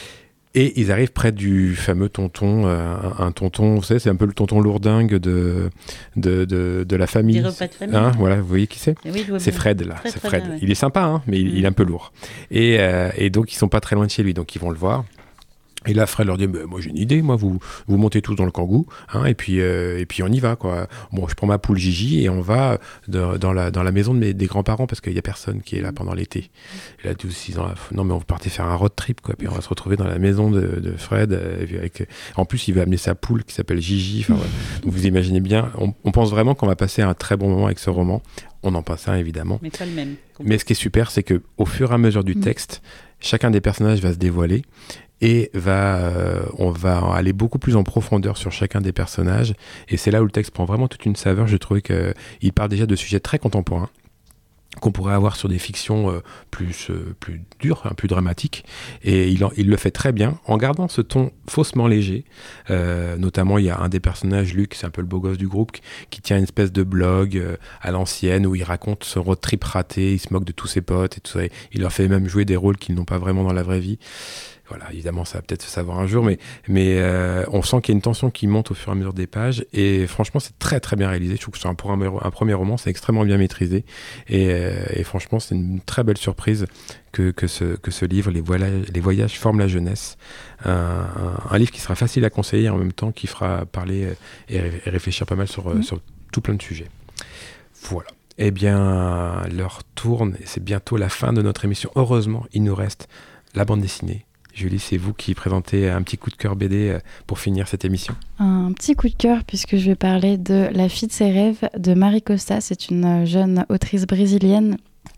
Et ils arrivent près du fameux tonton, euh, un, un tonton, vous savez, c'est un peu le tonton lourdingue de, de, de, de la famille. Des repas de famille. Hein, voilà, vous voyez qui c'est ? Oui, c'est Fred, là. Très, c'est très Fred. bien, ouais. Il est sympa, hein, mais il, mmh. il est un peu lourd. Et, euh, et donc, ils sont pas très loin de chez lui, donc ils vont le voir. Et là, Fred leur dit, bah, moi j'ai une idée, moi vous vous montez tous dans le kangou, hein, et puis euh, et puis on y va quoi. Bon, je prends ma poule Gigi et on va de, dans la dans la maison de mes des grands-parents parce qu'il y a personne qui est là pendant l'été. Et là, tous ils ont la, non mais on partait faire un road trip quoi, puis on va se retrouver dans la maison de, de Fred. Euh, avec, en plus, il va amener sa poule qui s'appelle Gigi. Enfin, ouais. Donc vous imaginez bien, on, on pense vraiment qu'on va passer un très bon moment avec ce roman. On en passe un évidemment. Mais pas le même. Mais ce qui est super, c'est que au fur et à mesure du texte, chacun des personnages va se dévoiler. Et va, euh, on va aller beaucoup plus en profondeur sur chacun des personnages. Et c'est là où le texte prend vraiment toute une saveur. Je trouvais qu'il parle déjà de sujets très contemporains qu'on pourrait avoir sur des fictions euh, plus, euh, plus dures, hein, plus dramatiques. Et il, en, il le fait très bien, en gardant ce ton faussement léger. Euh, notamment, il y a un des personnages, Luc, c'est un peu le beau gosse du groupe, qui, qui tient une espèce de blog euh, à l'ancienne, où il raconte son road trip raté, il se moque de tous ses potes et tout ça. Il leur fait même jouer des rôles qu'ils n'ont pas vraiment dans la vraie vie. Voilà, évidemment, ça va peut-être se savoir un jour, mais, mais euh, on sent qu'il y a une tension qui monte au fur et à mesure des pages. Et franchement, c'est très, très bien réalisé. Je trouve que c'est un, pour un, un premier roman, c'est extrêmement bien maîtrisé. Et, euh, et franchement, c'est une très belle surprise que, que, ce, que ce livre, Les voyages, les voyages forment la jeunesse. Un, un, un livre qui sera facile à conseiller et en même temps qui fera parler et, ré, et réfléchir pas mal sur, mmh. sur tout plein de sujets. Voilà. Eh bien, l'heure tourne et c'est bientôt la fin de notre émission. Heureusement, il nous reste la bande dessinée. Julie, c'est vous qui présentez un petit coup de cœur B D pour finir cette émission. Un petit coup de cœur puisque je vais parler de La fille de ses rêves de Mari Costa. C'est une jeune autrice brésilienne.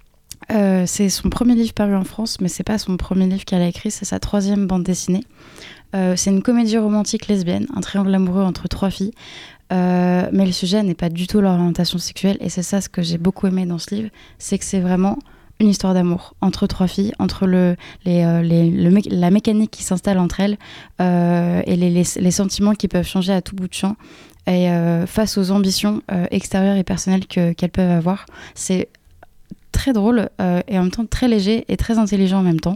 Euh, c'est son premier livre paru en France, mais c'est pas son premier livre qu'elle a écrit, c'est sa troisième bande dessinée. Euh, c'est une comédie romantique lesbienne, un triangle amoureux entre trois filles. Euh, mais le sujet n'est pas du tout l'orientation sexuelle et c'est ça ce que j'ai beaucoup aimé dans ce livre, c'est que c'est vraiment une histoire d'amour entre trois filles, entre le, les, euh, les, le mé- la mécanique qui s'installe entre elles euh, et les, les, les sentiments qui peuvent changer à tout bout de champ et euh, face aux ambitions euh, extérieures et personnelles que, qu'elles peuvent avoir. C'est très drôle euh, et en même temps très léger et très intelligent en même temps.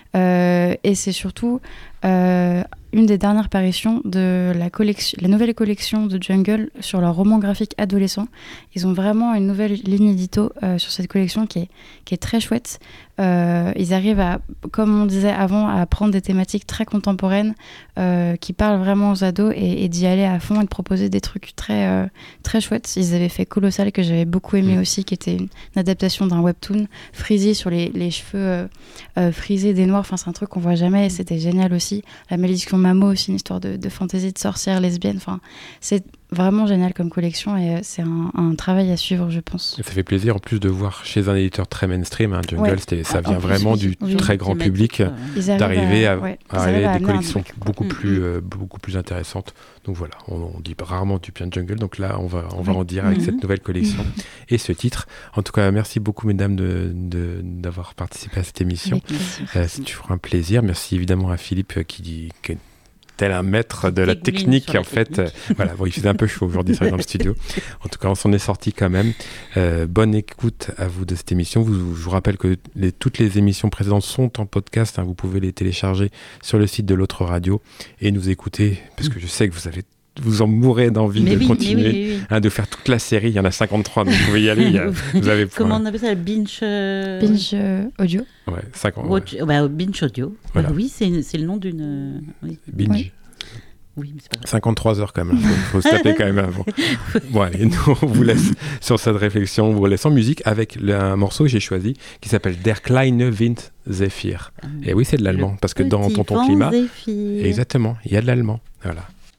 Euh, et c'est surtout euh, une des dernières parutions de la, collection, la nouvelle collection de Jungle sur leur roman graphique adolescent. Ils ont vraiment une nouvelle ligne édito euh, sur cette collection qui est, qui est très chouette. Euh, ils arrivent à, comme on disait avant, à prendre des thématiques très contemporaines euh, qui parlent vraiment aux ados et, et d'y aller à fond et de proposer des trucs très, euh, très chouettes. Ils avaient fait Colossal que j'avais beaucoup aimé mmh. aussi, qui était une, une adaptation d'un webtoon. Frizzy sur les, les cheveux euh, euh, frisés des noirs, enfin c'est un truc qu'on voit jamais et c'était génial aussi. La malédiction Mamo aussi, une histoire de, de fantaisie de sorcière lesbienne, enfin c'est vraiment génial comme collection et c'est un, un travail à suivre, je pense. Et ça fait plaisir en plus de voir chez un éditeur très mainstream, hein, Jungle, ouais. c'était, ça vient en vraiment plus, du oui, très grand public, euh, d'arriver à, à, ouais, à arriver à des collections beaucoup, mmh, plus, euh, beaucoup plus intéressantes. Donc voilà, on, on dit rarement du bien de Jungle, donc là on va, on va oui. en dire avec mmh. cette nouvelle collection et ce titre. En tout cas, merci beaucoup mesdames de, de, d'avoir participé à cette émission. Euh, c'est toujours un plaisir. Merci évidemment à Philippe qui dit... Que, tel un maître de la Dégouline technique, sur la en fait. technique. Euh, voilà, bon, il faisait un peu chaud aujourd'hui, c'est vrai, dans le studio. En tout cas, on s'en est sorti quand même. Euh, bonne écoute à vous de cette émission. Vous, je vous rappelle que les, toutes les émissions précédentes sont en podcast. Hein, vous pouvez les télécharger sur le site de l'autre radio et nous écouter, parce que je sais que vous avez vous en mourrez d'envie Mais de oui, continuer, mais oui, oui, oui. Hein, de faire toute la série. Il y en a cinquante-trois, donc vous pouvez y aller. Il y a, vous avez Comment on appelle ça, le binge euh, Binge euh, audio. Ouais, cinquante. Watch- Ouais. bah, binge audio. Voilà. Bah oui, c'est, c'est le nom d'une. euh, Oui, Binge. Oui. oui mais c'est pas grave. cinquante-trois heures quand même. Il faut, faut se taper quand même avant. Bon, allez, nous, on vous laisse sur cette réflexion. On vous laisse en musique avec le, un morceau que j'ai choisi qui s'appelle Der kleine Wind Zephyr. Et oui, c'est de l'allemand, Le parce que dans petit Tonton vent Climat, Zéphyr. exactement, il y a de l'allemand. Voilà.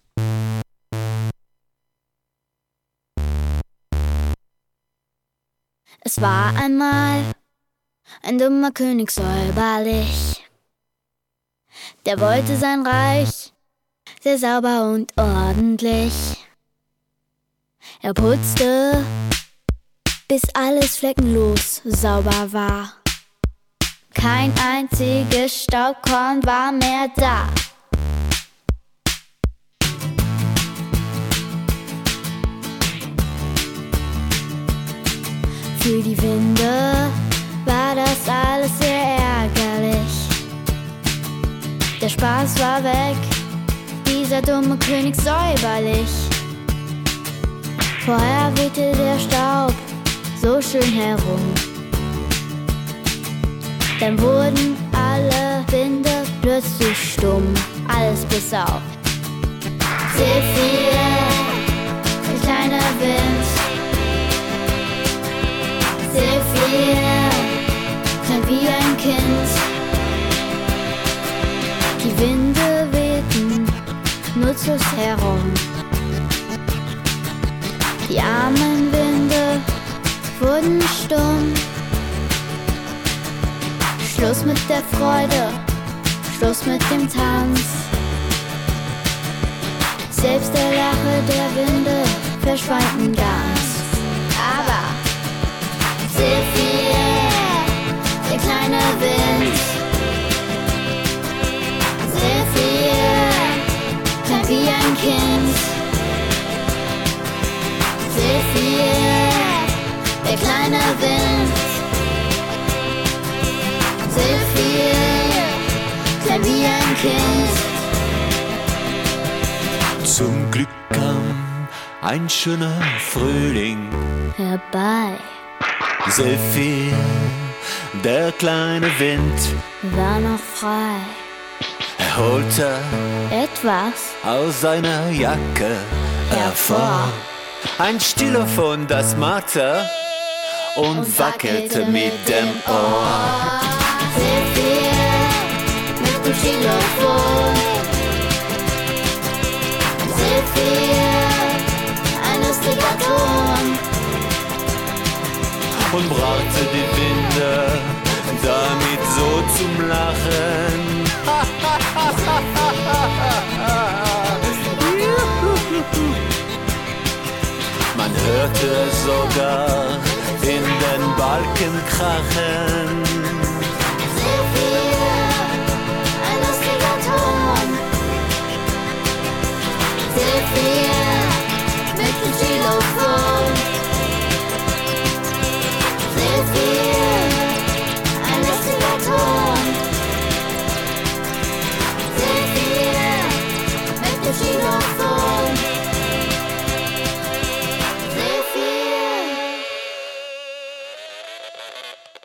Es war einmal ein dummer König säuberlich. Der wollte sein Reich sehr sauber und ordentlich. Er putzte, bis alles fleckenlos sauber war. Kein einziges Staubkorn war mehr da. Für die Winde war das alles sehr ärgerlich. Der Spaß war weg, dieser dumme König säuberlich. Vorher wehte der Staub so schön herum. Dann wurden alle Winde plötzlich stumm, alles bis auf Zephyr, ein kleiner Wind. Zephyr, klein wie ein Kind. Die Winde wehten nutzlos herum. Die armen Winde wurden stumm. Schluss mit der Freude, Schluss mit dem Tanz. Selbst der Lache der Winde verschwanden ganz. Aber Zephyr, der kleine Wind. Zephyr, klein wie ein Kind. Zephyr, der kleine Wind. Zephyr, klein wie ein Kind. Zum Glück kam ein schöner Frühling Herbei Zephyr, der kleine Wind, war noch frei. er holte Etwas aus seiner Jacke hervor ein Stilofon, das machte und, und wackelte mit dem Ohr. Zephyr mit dem Xylophon. Zephyr, ein lustiger Ton. Und brachte die Winde damit so zum Lachen. Man hörte es sogar in den Balken krachen. Zephyr, ein lustiger Ton. Zephyr mit dem Xylophon. Zephyr, ein lustiger Ton. Zephyr mit dem Xylophon. Zephyr.